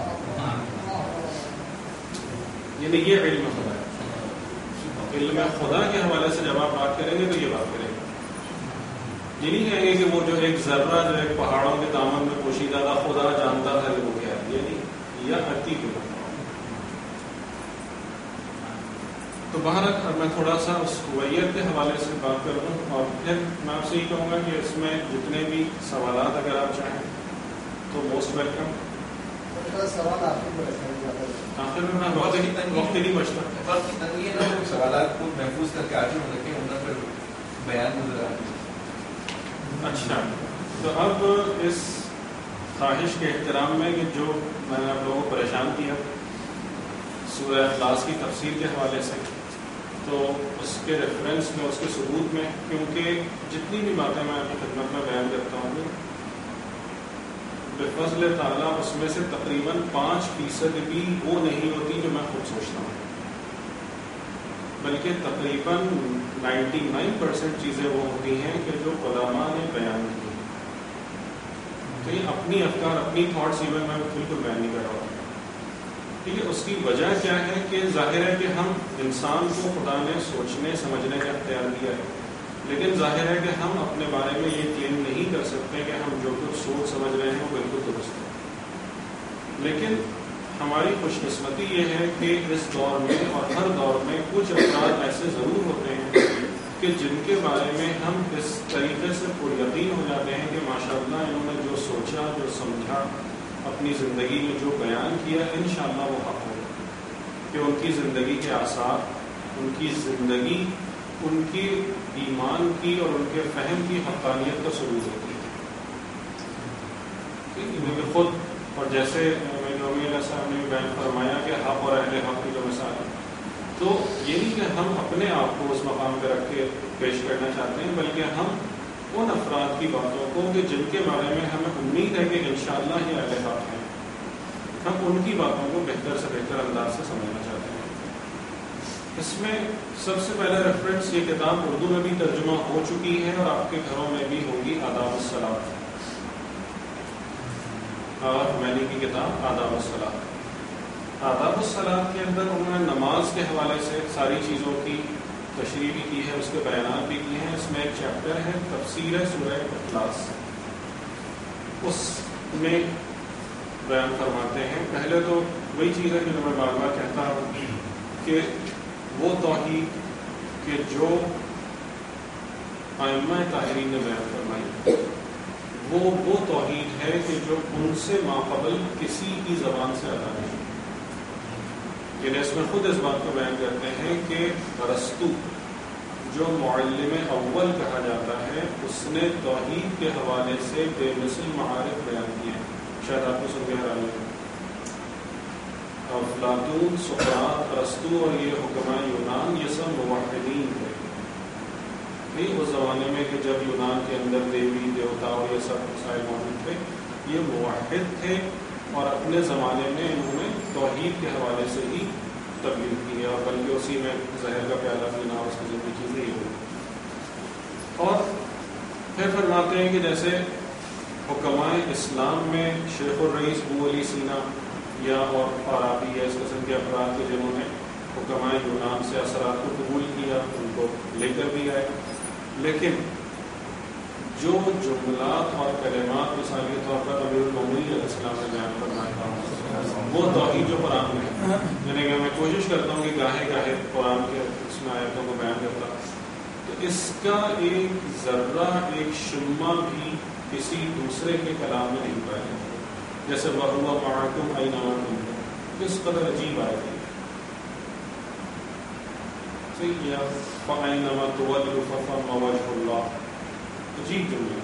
یعنی یہ علم خدا ہے. علم خدا کے حوالے سے جب آپ بات کریں گے تو یہ بات کریں گے. یہ نہیں کہیں گے کہ وہ جو ایک ذرہ جو ایک پہاڑوں کے دامن میں پوشیدہ تھا خدا جانتا تھا کہ وہ کیا ہے. یہ نہیں یا اتی کو. تو بہرحال میں تھوڑا سا اس قویت کے حوالے سے بات کر دوں اور پھر میں آپ سے یہ کہوں گا کہ اس میں جتنے بھی سوالات اگر آپ چاہیں تو موسٹ ویلکم. سوال آپ آخر میں میں بہت وقت نہیں بچتا. سوالات کو محفوظ کر کے آگے رکھیں ان کا پھر بیان نظر آ. اچھا تو اب اس خواہش کے احترام میں کہ جو میں نے آپ لوگوں کو پریشان کیا سورہ اخلاص کی تفسیر کے حوالے سے تو اس کے ریفرنس میں اس کے ثبوت میں کیونکہ جتنی بھی باتیں میں آپ کی خدمت میں بیان کرتا ہوں بفضل تعالیٰ اس میں سے تقریباً پانچ فیصد بھی وہ نہیں ہوتی جو میں خود سوچتا ہوں بلکہ تقریباً نائنٹی نائن پرسینٹ چیزیں وہ ہوتی ہیں کہ جو علماء نے بیان کی. تو یہ اپنی افکار اپنی تھاٹس ایون میں بالکل بیان نہیں کر رہا ہوں. ٹھیک ہے. اس کی وجہ کیا ہے کہ ظاہر ہے کہ ہم انسان کو خدا نے سوچنے سمجھنے کا اختیار دیا ہے لیکن ظاہر ہے کہ ہم اپنے بارے میں یہ کلیم نہیں کر سکتے کہ ہم جو کچھ سوچ سمجھ رہے ہیں وہ بالکل درست ہے. لیکن ہماری خوش قسمتی یہ ہے کہ اس دور میں اور ہر دور میں کچھ افراد ایسے ضرور ہوتے ہیں کہ جن کے بارے میں ہم اس طریقے سے پر یقین ہو جاتے ہیں کہ ماشاءاللہ انہوں نے جو سوچا جو سمجھا اپنی زندگی میں جو بیان کیا انشاءاللہ وہ حق ہوگا کہ ان کی زندگی کے آثار ان کی زندگی ان کی ایمان کی اور ان کے فہم کی حقانیت کا ثبوت ہوتی ہے. خود اور جیسے نومی علیہ صاحب نے بھی بیان فرمایا کہ حق اور اہل حق کی جو مثال ہے تو یہ نہیں کہ ہم اپنے آپ کو اس مقام پہ رکھ کے پیش کرنا چاہتے ہیں بلکہ ہم ان افراد کی باتوں کو کہ جن کے بارے میں ہمیں امید ہے کہ انشاءاللہ یہ اہل حق ہیں ہم ان کی باتوں کو بہتر سے بہتر انداز سے سمجھنا چاہتے ہیں. اس میں سب سے پہلا ریفرنس یہ کتاب اردو میں بھی ترجمہ ہو چکی ہے اور آپ کے گھروں میں بھی ہوگی آداب الصلاۃ. اور میں نے کی کتاب آداب الصلاۃ. آداب الصلاۃ کے اندر انہوں نے نماز کے حوالے سے ساری چیزوں کی تشریح بھی کی ہے اس کے بیانات بھی کیے ہیں. اس میں ایک چیپٹر ہے تفسیر ہے سورہ اخلاص. اس میں بیان فرماتے ہیں پہلے تو وہی چیز ہے کہ جو میں بار بار کہتا ہوں کہ وہ توحید کہ جو ائمہ طاہرین نے بیان فرمائی وہ وہ توحید ہے کہ جو ان سے ماقبل کسی کی زبان سے ادا نہیں. یعنی اس میں خود اس بات کو بیان کرتے ہیں کہ ارسطو جو معلم اول کہا جاتا ہے اس نے توحید کے حوالے سے بے مثل معارف بیان کیے ہیں. شاید آپ کو سن کے حیرانی ہو. افلاطون سقراط ارسطو اور یہ حکماء یونان یہ سب موحدین تھے. نہیں اس زمانے میں کہ جب یونان کے اندر دیوی دیوتا اور یہ سب مسائل موجود تھے یہ موحد تھے اور اپنے زمانے میں انہوں نے توحید کے حوالے سے ہی تبلیغ کی ہے اور بلکہ اسی میں زہر کا پیالہ پینا اس قسم کی چیزیں ہی ہوئی. اور پھر فرماتے ہیں کہ جیسے حکماء اسلام میں شیخ الرئیس ابو علی سینا یا اور فارابی یا اس قسم کے افراد کے جنہوں نے حکماء یونان سے اثرات کو قبول کیا ان کو لے کر بھی آئے لیکن جو جملات اور کلمات مثال کے طور پر امیر المومنین علیہ السلام نے بیان فرمایا وہ توحید جو قرآن میں ہے یعنی کہ میں کوشش کرتا ہوں کہ گاہے گاہے قرآن کے اس میں آیتوں کو بیان کرتا تو اس کا ایک ذرہ ایک شمع بھی کسی دوسرے کے کلام میں نہیں پایا جاتا. جیسے وَهُوَ مَعَكُمْ أَيْنَمَا كُنتُمْ کس قدر عجیب آیت ہے. یا فَأَيْنَمَا تُوَلُّوا فَثَمَّ وَجْهُ اللَّهِ عجیب جملہ.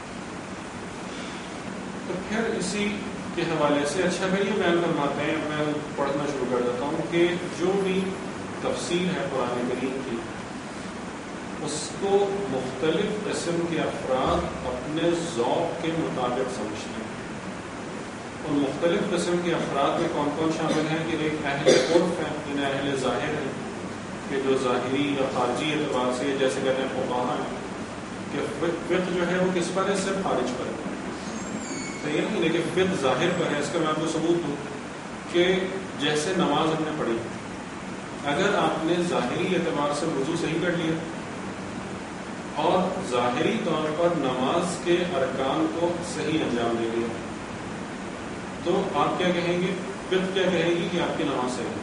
تو پھر اسی کے حوالے سے اچھا پھر یہ بیان فرماتے ہیں میں پڑھنا شروع کر دیتا ہوں کہ جو بھی تفسیر ہے قرآن کریم کی اس کو مختلف قسم کے افراد اپنے ذوق کے مطابق سمجھتے ہیں اور مختلف قسم کے افراد میں کون کون شامل ہیں کہ ایک اہل عرف ہیں، یعنی اہل ظاہر ہیں کہ جو ظاہری یا خارجی اعتبار سے جیسے کہتے ہیں فقہا ہیں کہ فقہ جو ہے وہ کس پر ہے، صرف خارج پر ہے، صحیح ہے، لیکن فقہ ظاہر پر ہے۔ اس کا میں آپ کو ثبوت دوں کہ جیسے نماز ہم نے پڑھی، اگر آپ نے ظاہری اعتبار سے وضو صحیح کر لیا اور ظاہری طور پر نماز کے ارکان کو صحیح انجام دے دیا، تو آپ کیا کہیں گے، فقہ کیا کہے گی کہ آپ کی نماز صحیح ہے۔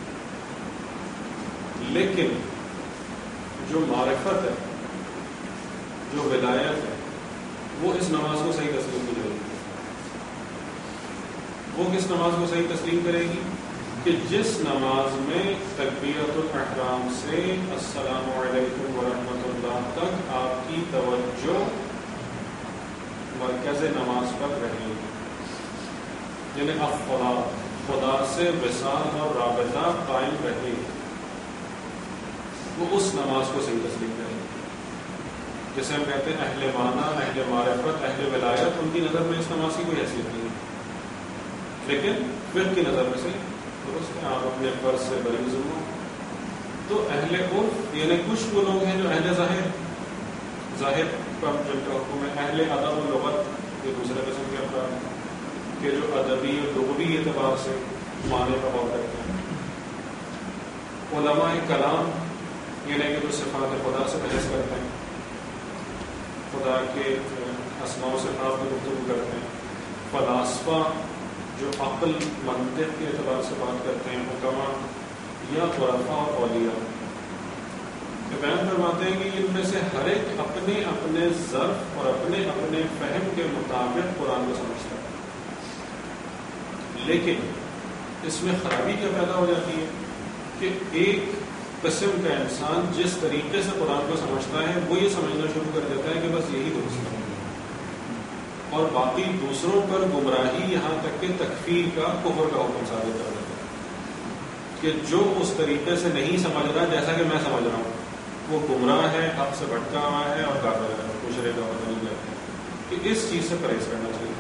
لیکن جو معرفت ہے، جو ولایت ہے، وہ اس نماز کو صحیح تسلیم نہیں کرے گی۔ وہ کس نماز کو صحیح تسلیم کرے گی کہ جس نماز میں تکبیرۃ الاحرام سے السلام علیکم ورحمۃ اللہ تک آپ کی توجہ مرکز نماز پر رہے گی، یعنی خدا خدا سے وصال اور رابطہ قائم رہے گی، وہ اس نماز کو صحیح تسلیم کرے گی۔ جیسے ہم کہتے ہیں اہل معنی، اہل معرفت، اہل ولایت، ان کی نظر میں اس نماز کی کوئی حیثیت نہیں ہے، لیکن فقہ کی نظر میں سے درست ہے، آپ اپنے فرض سے بری ضرور ہو۔ تو اہل عرف یعنی کچھ وہ لوگ ہیں جو اہل ظاہر ظاہر پر جن کا حکم ہے، اہل ادب و لغت یہ دوسرے قسم کے افراد ہیں کہ جو ادبی اور لغوی اعتبار سے معنی کا غور کرتے ہیں۔ علماء کلام یعنی کہ جو صفات خدا سے بحث کرتے ہیں، خدا کے اسماء و صفات پر گفتگو کرتے ہیں۔ فلاسفہ جو عقل منطق کے اعتبار سے بات کرتے ہیں، حکماء یا عرفاء اور اولیاء، کہ بیان فرماتے ہیں کہ ان میں سے ہر ایک اپنے اپنے ظرف اور اپنے اپنے فہم کے مطابق قرآن کو سمجھتا ہے، لیکن اس میں خرابی کیا پیدا ہو جاتی ہے کہ ایک قسم کا انسان جس طریقے سے قرآن کو سمجھتا ہے وہ یہ سمجھنا شروع کر دیتا ہے کہ بس یہی درست ہے، اور باقی دوسروں پر گمراہی یہاں تک کہ تکفیر کا، کفر کا حکم ثابت کر دیتا ہے کہ جو اس طریقے سے نہیں سمجھ رہا جیسا کہ میں سمجھ رہا ہوں وہ گمراہ ہے، حق سے بھٹکا ہوا ہے اور کافر ہے، مشرک کا پتہ نہیں لگتا کہ اس چیز سے پرہیز کرنا چاہیے،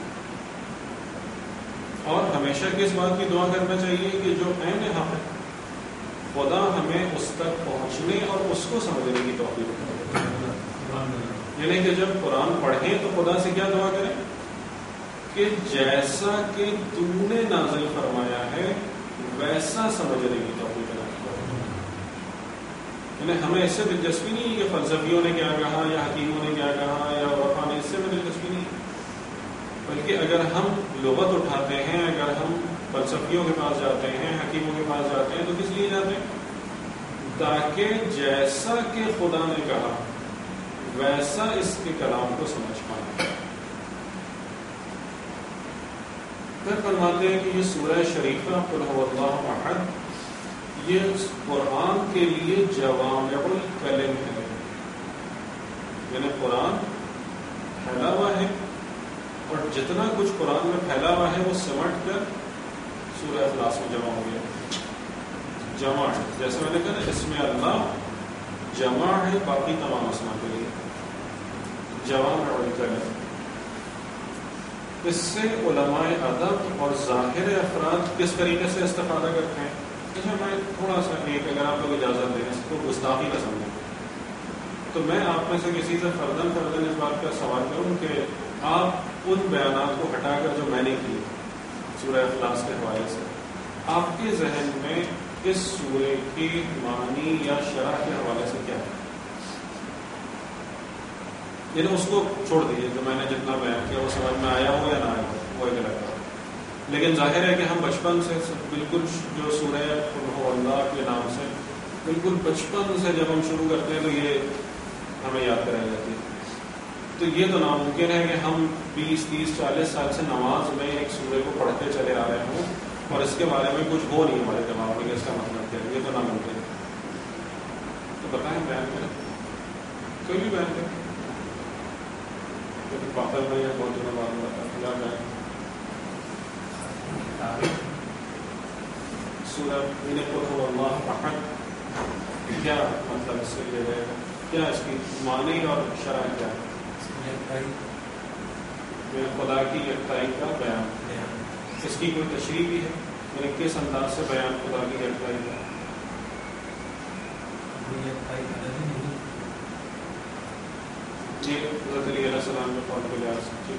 اور ہمیشہ کس بات کی دعا کرنا چاہیے کہ جو عین حق ہے خدا ہمیں اس تک پہنچنے اور اس کو سمجھنے کی توفیق دے، یعنی کہ جب قرآن پڑھیں تو خدا سے کیا دعا کریں کہ جیسا کہ تو نے نازل فرمایا ہے ویسا سمجھنے کی توفیق عطا فرما۔ یعنی ہمیں اس سے دلچسپی نہیں ہے کہ فلسفیوں نے کیا کہا یا حکیموں نے کیا کہا یا عرفاء نے، اس سے ہمیں دلچسپی نہیں، بلکہ اگر ہم لغت اٹھاتے ہیں، اگر ہم فلسفیوں کے پاس جاتے ہیں، حکیموں کے پاس جاتے ہیں، تو کس لیے جاتے ہیں؟ تاکہ جیسا کہ خدا نے کہا ویسا اس کے کلام کو سمجھ پائیں۔ پھر فرماتے ہیں کہ یہ سورہ شریفہ قل هو اللہ احد یہ قرآن کے لیے جوامع الکلم ہے، یعنی قرآن پھیلا ہوا ہے اور جتنا کچھ قرآن میں پھیلا ہوا ہے وہ سمٹ کر سورہ اخلاص میں جمع ہو گیا۔ جمع ہے، جیسے میں نے کہا اس میں اللہ جمع ہے باقی تمام اسماء کے لیے، جوامع الکلم۔ اس سے علماء ادب اور ظاہر افراد کس طریقے سے استفادہ کرتے ہیں؟ اچھا میں تھوڑا سا ایک اگر آپ لوگ اجازت دیں اس کو گستاخی کا سمجھیں تو میں آپ میں سے کسی سے فردن فردن اس بات کا سوال کروں کہ آپ ان بیانات کو ہٹا کر جو میں نے کی سورہ اخلاص کے حوالے سے، آپ کے ذہن میں اس سورے کی معنی یا شرح کے حوالے سے کیا ہے؟ یعنی اس کو چھوڑ دیجیے جو میں نے جتنا بیان کیا وہ سمجھ میں آیا ہو یا نہ آیا ہو وہ ایک الگ بات، لیکن ظاہر ہے کہ ہم بچپن سے بالکل جو سورہ قل هو اللہ کے نام سے بالکل بچپن سے جب ہم شروع کرتے ہیں تو یہ ہمیں یاد کرائی جاتی ہے، تو یہ تو ناممکن ہے کہ ہم بیس تیس چالیس سال سے نماز میں ایک سورے کو پڑھتے چلے آ رہے ہوں اور اس کے بارے میں کچھ ہو نہیں ہمارے دماغ میں کہ اس کا مطلب کیا ہے، یہ تو ناممکن ہے۔ تو بتائیں بیان کریں، کوئی بھی بیان کریں، پاپل میں یا بہت دنوں بعد بتا کیا بیان سورہ قل هو اللہ احد کیا مطلب اس سے لے رہے ہیں، کیا اس کی معنی اور شرح کیا ہے؟ خدا کی یکتائی کا بیان، اس کی کوئی تشریح بھی ہے، یعنی کس انداز سے بیان خدا کی یکتائی ہے؟ جی حضرت علی علیہ السلام کے قول کے لحاظ سے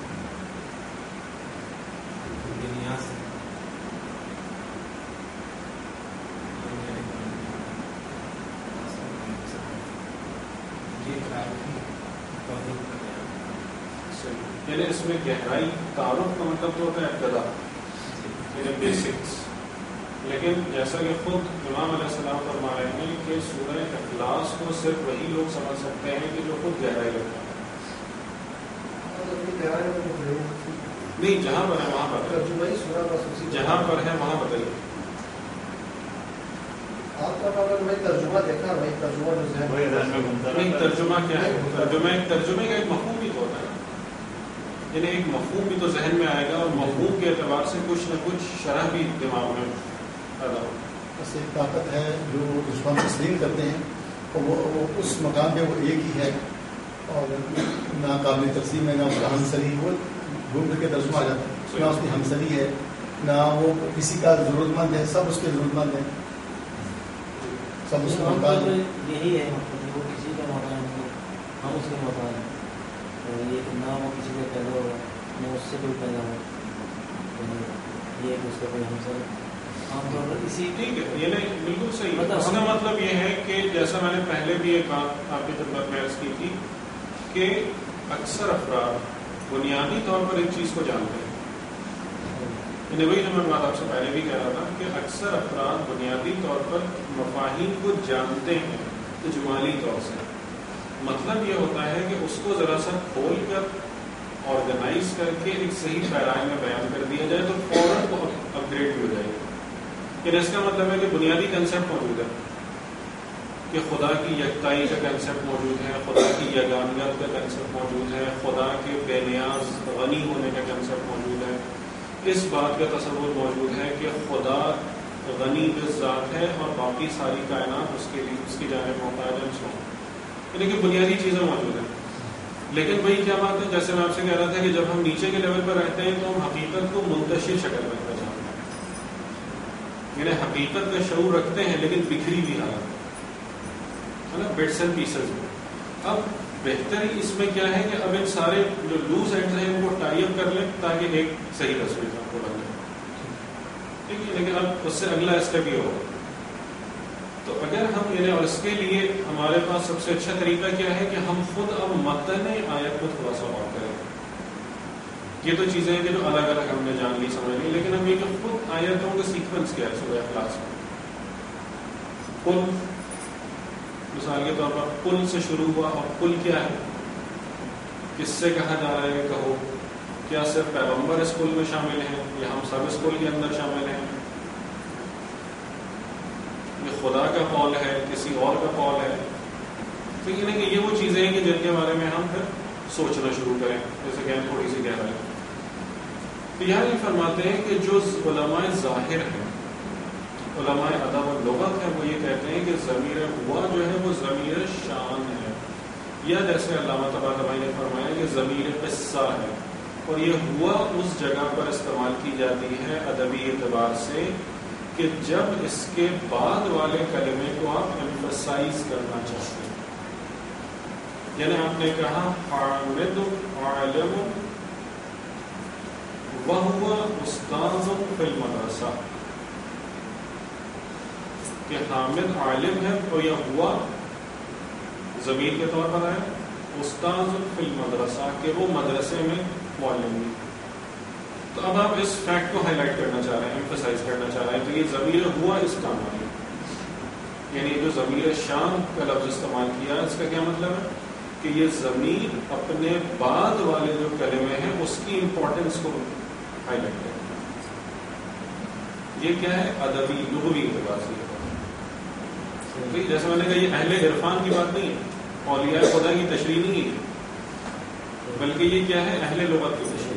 یعنی اس میں گہرائی تعارف کا مطلب تو ہوتا ہے ابتدا، یعنی بیسکس، لیکن جیسا کہ خود امام علیہ السلام فرما رہے ہیں کہ سورہ اخلاص کو صرف وہی لوگ سمجھ سکتے ہیں کہ جو خود گہرائی رکھتے ہیں. نہیں، جہاں پر ہے وہاں پر جہاں پر ہے وہاں بتائیے. آپ کا ترجمہ دیکھا وہی ترجمہ نہیں، ترجمہ کیا ہے؟ ترجمہ ترجمے کا ایک مفہوم بھی تو ہوتا ہے، یعنی ایک مفہوم بھی تو ذہن میں آئے گا اور مفہوم کے اعتبار سے کچھ نہ کچھ شرح بھی دماغ میں پیدا ہوگا. بس ایک طاقت ہے جو جس کو ہم تسلیم کرتے ہیں اور وہ, وہ اس مقام پہ وہ ایک ہی ہے اور نہ قابل تقسیم ہے، نہ اس کا ہمسری، وہ گھوم پھر کے ترجمہ آ جاتا ہے، نہ اس کی ہمسری ہے، نہ وہ کسی کا ضرورت مند ہے، سب اس کے ضرورت مند ہیں، سب اس کا محتاج ہیں. یہی ہے وہ کسی کا محتاج نہیں، ہم اس کے محتاج ہیں. یہ کہ نہ وہ کسی کا پیدا ہو نہ اس سے کوئی پیدا ہو، یہ کہ اس کا کوئی ہمسر عام طور پر اسی. ٹھیک ہے، یہ نہیں بالکل صحیح. اس کا مطلب یہ ہے کہ جیسا میں نے پہلے بھی ایک بات آپ کی خدمت میں عرض کی تھی کہ اکثر افراد بنیادی طور پر ایک چیز کو جانتے ہیں. یعنی وہی جو میں بات آپ سے پہلے بھی کہہ رہا تھا کہ اکثر افراد بنیادی طور پر مفاہیم کو جانتے ہیں اجمالی طور سے. مطلب یہ ہوتا ہے کہ اس کو ذرا سا کھول کر آرگنائز کر کے ایک صحیح پیرائے میں بیان کر دیا جائے تو فوراً وہ اپ گریڈ بھی ہو جائے گا. یعنی اس کا مطلب ہے کہ بنیادی کنسیپٹ موجود ہے کہ خدا کی یکتائی کا کنسیپٹ موجود ہے، خدا کی یگانیت کا کنسیپٹ موجود ہے، خدا کے بے نیاز غنی ہونے کا کنسیپٹ موجود ہے. اس بات کا تصور موجود ہے کہ خدا غنی ذات ہے اور باقی ساری کائنات اس کے لیے اس کی جانب محتاج ہے. یعنی کہ بنیادی چیزیں موجود ہیں. لیکن وہی کیا بات ہے، جیسے میں آپ سے کہہ رہا تھا کہ جب ہم نیچے کے لیول پر رہتے ہیں تو ہم حقیقت کو منتشر شکل میں پہچانتے ہیں، یعنی حقیقت کا شعور رکھتے ہیں لیکن بکھری بھی حالت ہے نا، بٹس اینڈ پیسز میں. اب بہتری اس میں کیا ہے کہ اب ان سارے جو لوز اینڈز ہیں ان کو ٹائی اپ کر لیں تاکہ ایک صحیح تصویر آپ کو بن جائے. ٹھیک ہے، لیکن اب اس سے اگلا اسٹیپ یہ ہوگا. تو اگر ہم یعنی اور اس کے لیے ہمارے پاس سب سے اچھا طریقہ کیا ہے کہ ہم خود اب متن آیت کو تھوڑا سا غور کریں. یہ تو چیزیں ہیں کہ جو الگ الگ ہم نے جان لی سمجھ لی، لیکن اب یہ کہ خود آیتوں کا سیکوینس کیا ہے سورہ اخلاص میں. قل مثال کے طور پر قل سے شروع ہوا، اور قل کیا ہے، کس سے کہا جا رہا ہے کہو. کیا صرف پیغمبر اس قل میں شامل ہیں یا ہم سب اس قل کے اندر شامل ہیں؟ یہ خدا کا قول ہے، کسی اور کا قول ہے؟ تو یہ نہیں کہ یہ وہ چیزیں ہیں کہ جن کے بارے میں ہم پھر سوچنا شروع کریں، جیسے کہ ہم تھوڑی سی کہہ رہے ہیں. تو یہاں یہ فرماتے ہیں کہ جو علماء ظاہر ہیں، علماء ادب و لغت ہیں، وہ یہ کہتے ہیں کہ ضمیر ہوا جو ہے وہ ضمیر شان ہے، یا جیسے علامہ طباطبائی نے فرمایا کہ ضمیر قصہ ہے. اور یہ ہوا اس جگہ پر استعمال کی جاتی ہے ادبی اعتبار سے کہ جب اس کے بعد والے کلمے کو آپ ایمفسائز کرنا چاہتے ہیں. یعنی آپ نے کہا حامد عالم وہو استاذ فی المدرسہ، کہ حامد عالم ہے اور یہ ہوا ضمیر کے طور پر ہے، استاذ فی المدرسہ کہ وہ مدرسے میں معلم ہے. تو اب آپ اس فیکٹ کو ہائی لائٹ کرنا چاہ رہے ہیں، ایمفسائز کرنا چاہ رہے ہیں. تو یہ ضمیر ہوا اس کام والی، یعنی جو ضمیر شان کا لفظ استعمال کیا اس کا کیا مطلب ہے کہ یہ ضمیر اپنے بعد والے جو کلمے ہیں اس کی امپورٹنس کو ہائی لائٹ کرتا ہے. یہ کیا ہے، ادبی لغوی اعتبار سے. جیسے میں نے کہا یہ اہل عرفان کی بات نہیں ہے، اولیاء خدا کی تشریح نہیں ہے، بلکہ یہ کیا ہے، اہل لغت کی تشریح ہے.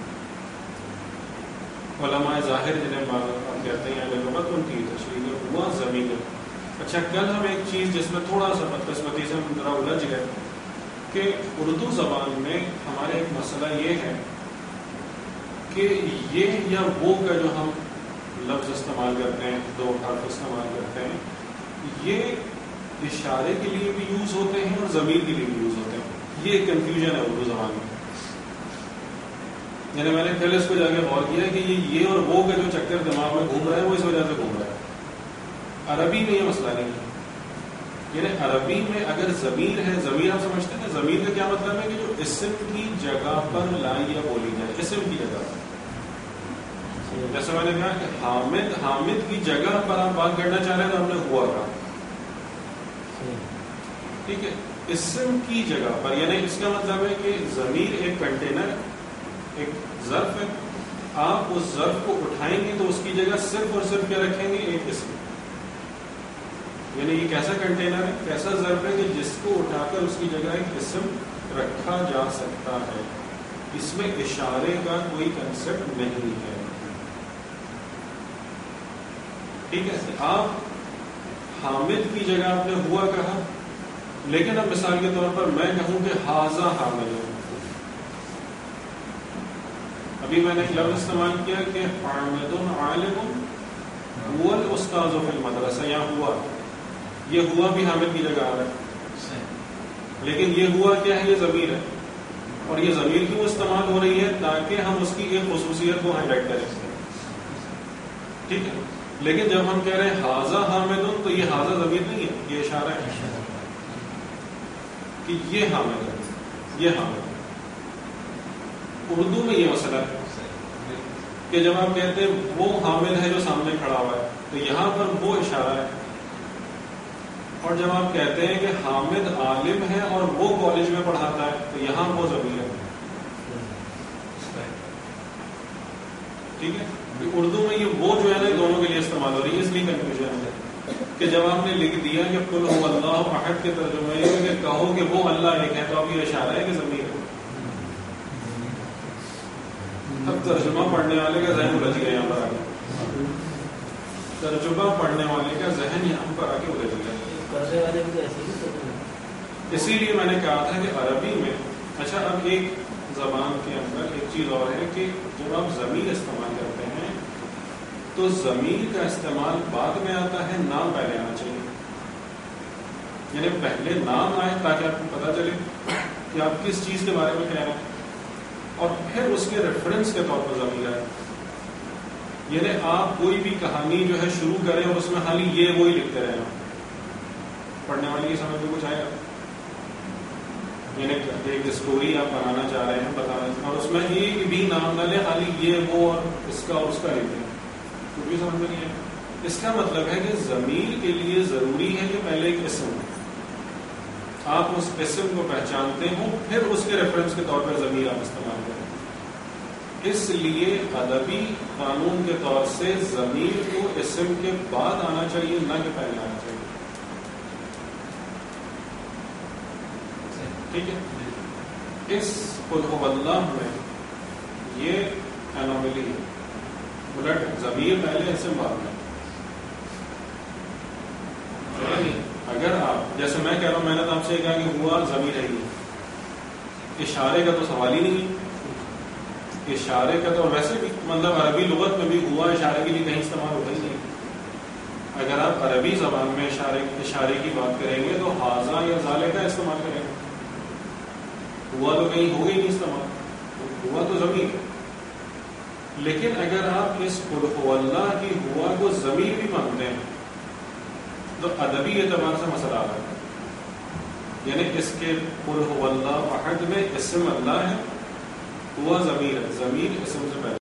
علماء ظاہر جنہیں ہم کہتے ہیں اہل لغت، ان کی تشریح ہوا ضمیر. اچھا، کل ہم ایک چیز جس میں تھوڑا سا بدقسمتی سے ہم ذرا الجھ گئے کہ اردو زبان میں ہمارے ایک مسئلہ یہ ہے کہ یہ یا وہ کا جو ہم لفظ استعمال کرتے ہیں، دو حرف استعمال کرتے ہیں، یہ اشارے کے لیے بھی یوز ہوتے ہیں اور ضمیر کے لیے بھی یوز ہوتے ہیں. یہ ایک کنفیوژن ہے اردو زبان میں. یعنی میں نے پہلے اس کو جا کے غور کیا کہ یہ یہ اور وہ کا جو چکر دماغ میں گھوم رہا ہے وہ اس وجہ سے گھوم رہا ہے. عربی میں یہ مسئلہ نہیں ہے. یعنی عربی میں اگر ضمیر ہے، ضمیر آپ سمجھتے ہیں نا، ضمیر کا کیا مطلب ہے کہ جو اسم کی جگہ پر لائی یا بولی جائے، اسم کی جگہ پر. جیسے میں نے کہا کہ حامد، حامد کی جگہ پر آپ بات کرنا چاہ رہے ہیں تو ہم نے ہوا کہا، ٹھیک ہے. اسم کی جگہ پر، یعنی اس کا مطلب ہے کہ ضمیر ایک کنٹینر، ایک ظرف ہے، آپ اس ظرف کو اٹھائیں گے تو اس کی جگہ صرف اور صرف کیا رکھیں گے؟ ایک اسم. یعنی یہ کیسا کنٹینر ہے، کیسا ظرف ہے کہ جس کو اٹھا کر اس کی جگہ ایک اسم رکھا جا سکتا ہے. اس میں اشارے کا کوئی کنسپٹ نہیں ہے، ٹھیک ہے. آپ حامد کی جگہ آپ نے ہوا کہا، لیکن اب مثال کے طور پر میں کہوں کہ حاضہ حامد ہوں. ابھی میں نے ایک لفظ استعمال کیا کہ حامد عالم هو الاستاذ فی المدرسہ، یا ہوا، یہ ہوا بھی حامد کی جگہ آ رہا ہے، لیکن یہ ہوا کیا ہے؟ یہ ضمیر ہے. اور یہ ضمیر کیوں استعمال ہو رہی ہے؟ تاکہ ہم اس کی ایک خصوصیت کو ہائیلائٹ کریں، ٹھیک ہے. لیکن جب ہم کہہ رہے ہیں حاضہ حامد تو یہ حاضہ ضمیر نہیں ہے، یہ اشارہ ہے کہ یہ حامد ہے، یہ حامد ہے. اردو میں یہ مسئلہ ہے کہ جب آپ کہتے ہیں وہ حامد ہے جو سامنے کھڑا ہوا ہے تو یہاں پر وہ اشارہ ہے، اور جب آپ کہتے ہیں کہ حامد عالم ہے اور وہ کالج میں پڑھاتا ہے تو یہاں وہ ضمیر ہے، ٹھیک ہے. اردو میں یہ وہ جو ہے نا دونوں کے لیے استعمال ہو رہی ہے، اس لیے کنفیوژن ہے کہ جب آپ نے لکھ دیا کہ قل هو اللہ احد کے ترجمے یہ کہ کہو کہ وہ اللہ ایک ہے، تو اب یہ اشارہ ہے کہ ضمیر ہے. اب ترجمہ پڑھنے والے کا ذہن الجھ گیا، یہاں پر آ کے ترجمہ پڑھنے والے کا ذہن یہاں پر آ کے الجھ گیا. کرنے والے بھی تو ایسے ہی کرتے ہیں. اسی لیے میں نے کہا تھا کہ عربی میں، اچھا اب ایک زبان کے اندر ایک چیز اور ہے کہ جب آپ ضمیر استعمال کرتے ہیں تو ضمیر کا استعمال بعد میں آتا ہے، نام پہلے آنا چاہیے. یعنی پہلے نام آئے تاکہ آپ کو پتا چلے کہ آپ کس چیز کے بارے میں کہہ رہے ہیں، اور پھر اس کے ریفرنس کے طور پر ضمیر آئے. یعنی آپ کوئی بھی کہانی جو ہے شروع کریں اور اس میں خالی یہ وہی لکھتے رہیں، پڑھنے والے کی سمجھ میں کچھ آئے گا. یعنی ایک اسٹوری آپ بنانا چاہ رہے ہیں، بتانا، اور اس میں ایک بھی نام نہ لیں، خالی یہ وہ اور اس کا اور اس کا لکھیں، کچھ بھی سمجھ میں نہیں ہے. اس کا مطلب ہے کہ ضمیر کے لیے ضروری ہے کہ پہلے ایک اسم ہو، آپ اس اسم کو پہچانتے ہو، پھر اس کے ریفرنس کے طور پر ضمیر آپ استعمال کریں. اس لیے ادبی قانون کے طور سے ضمیر کو اسم کے بعد آنا چاہیے، نہ کہ پہلے آنا چاہیے، ٹھیک ہے. اس قل هو اللہ میں یہ انوملی ہے، الٹ ضمیر پہلے اسم بعد میں. اگر آپ جیسے میں کہہ رہا ہوں، میں نے تو آپ سے کہا کہ ہوا ضمیر ہے، اشارے کا تو سوال ہی نہیں ہے. اشارے کا تو ویسے بھی مطلب عربی لغت میں بھی ہوا اشارے کے لیے کہیں استعمال ہوتا ہی نہیں. اگر آپ عربی زبان میں اشارے اشارے کی بات کریں گے تو حاضہ یا ذالے کا استعمال کریں گے، ہوا تو کہیں ہوگا ہی نہیں استعمال، ہوا تو ضمیر ہے. لیکن اگر آپ اس قل هو اللہ کی ہوا کو ضمیر بھی مانتے ہیں تو ادبی اعتبار سے مسئلہ آ رہا ہے. یعنی اس کے قل هو اللہ احد میں اسم اللہ ہے، ہوا ضمیر ہے، ضمیر اسم سے پہلے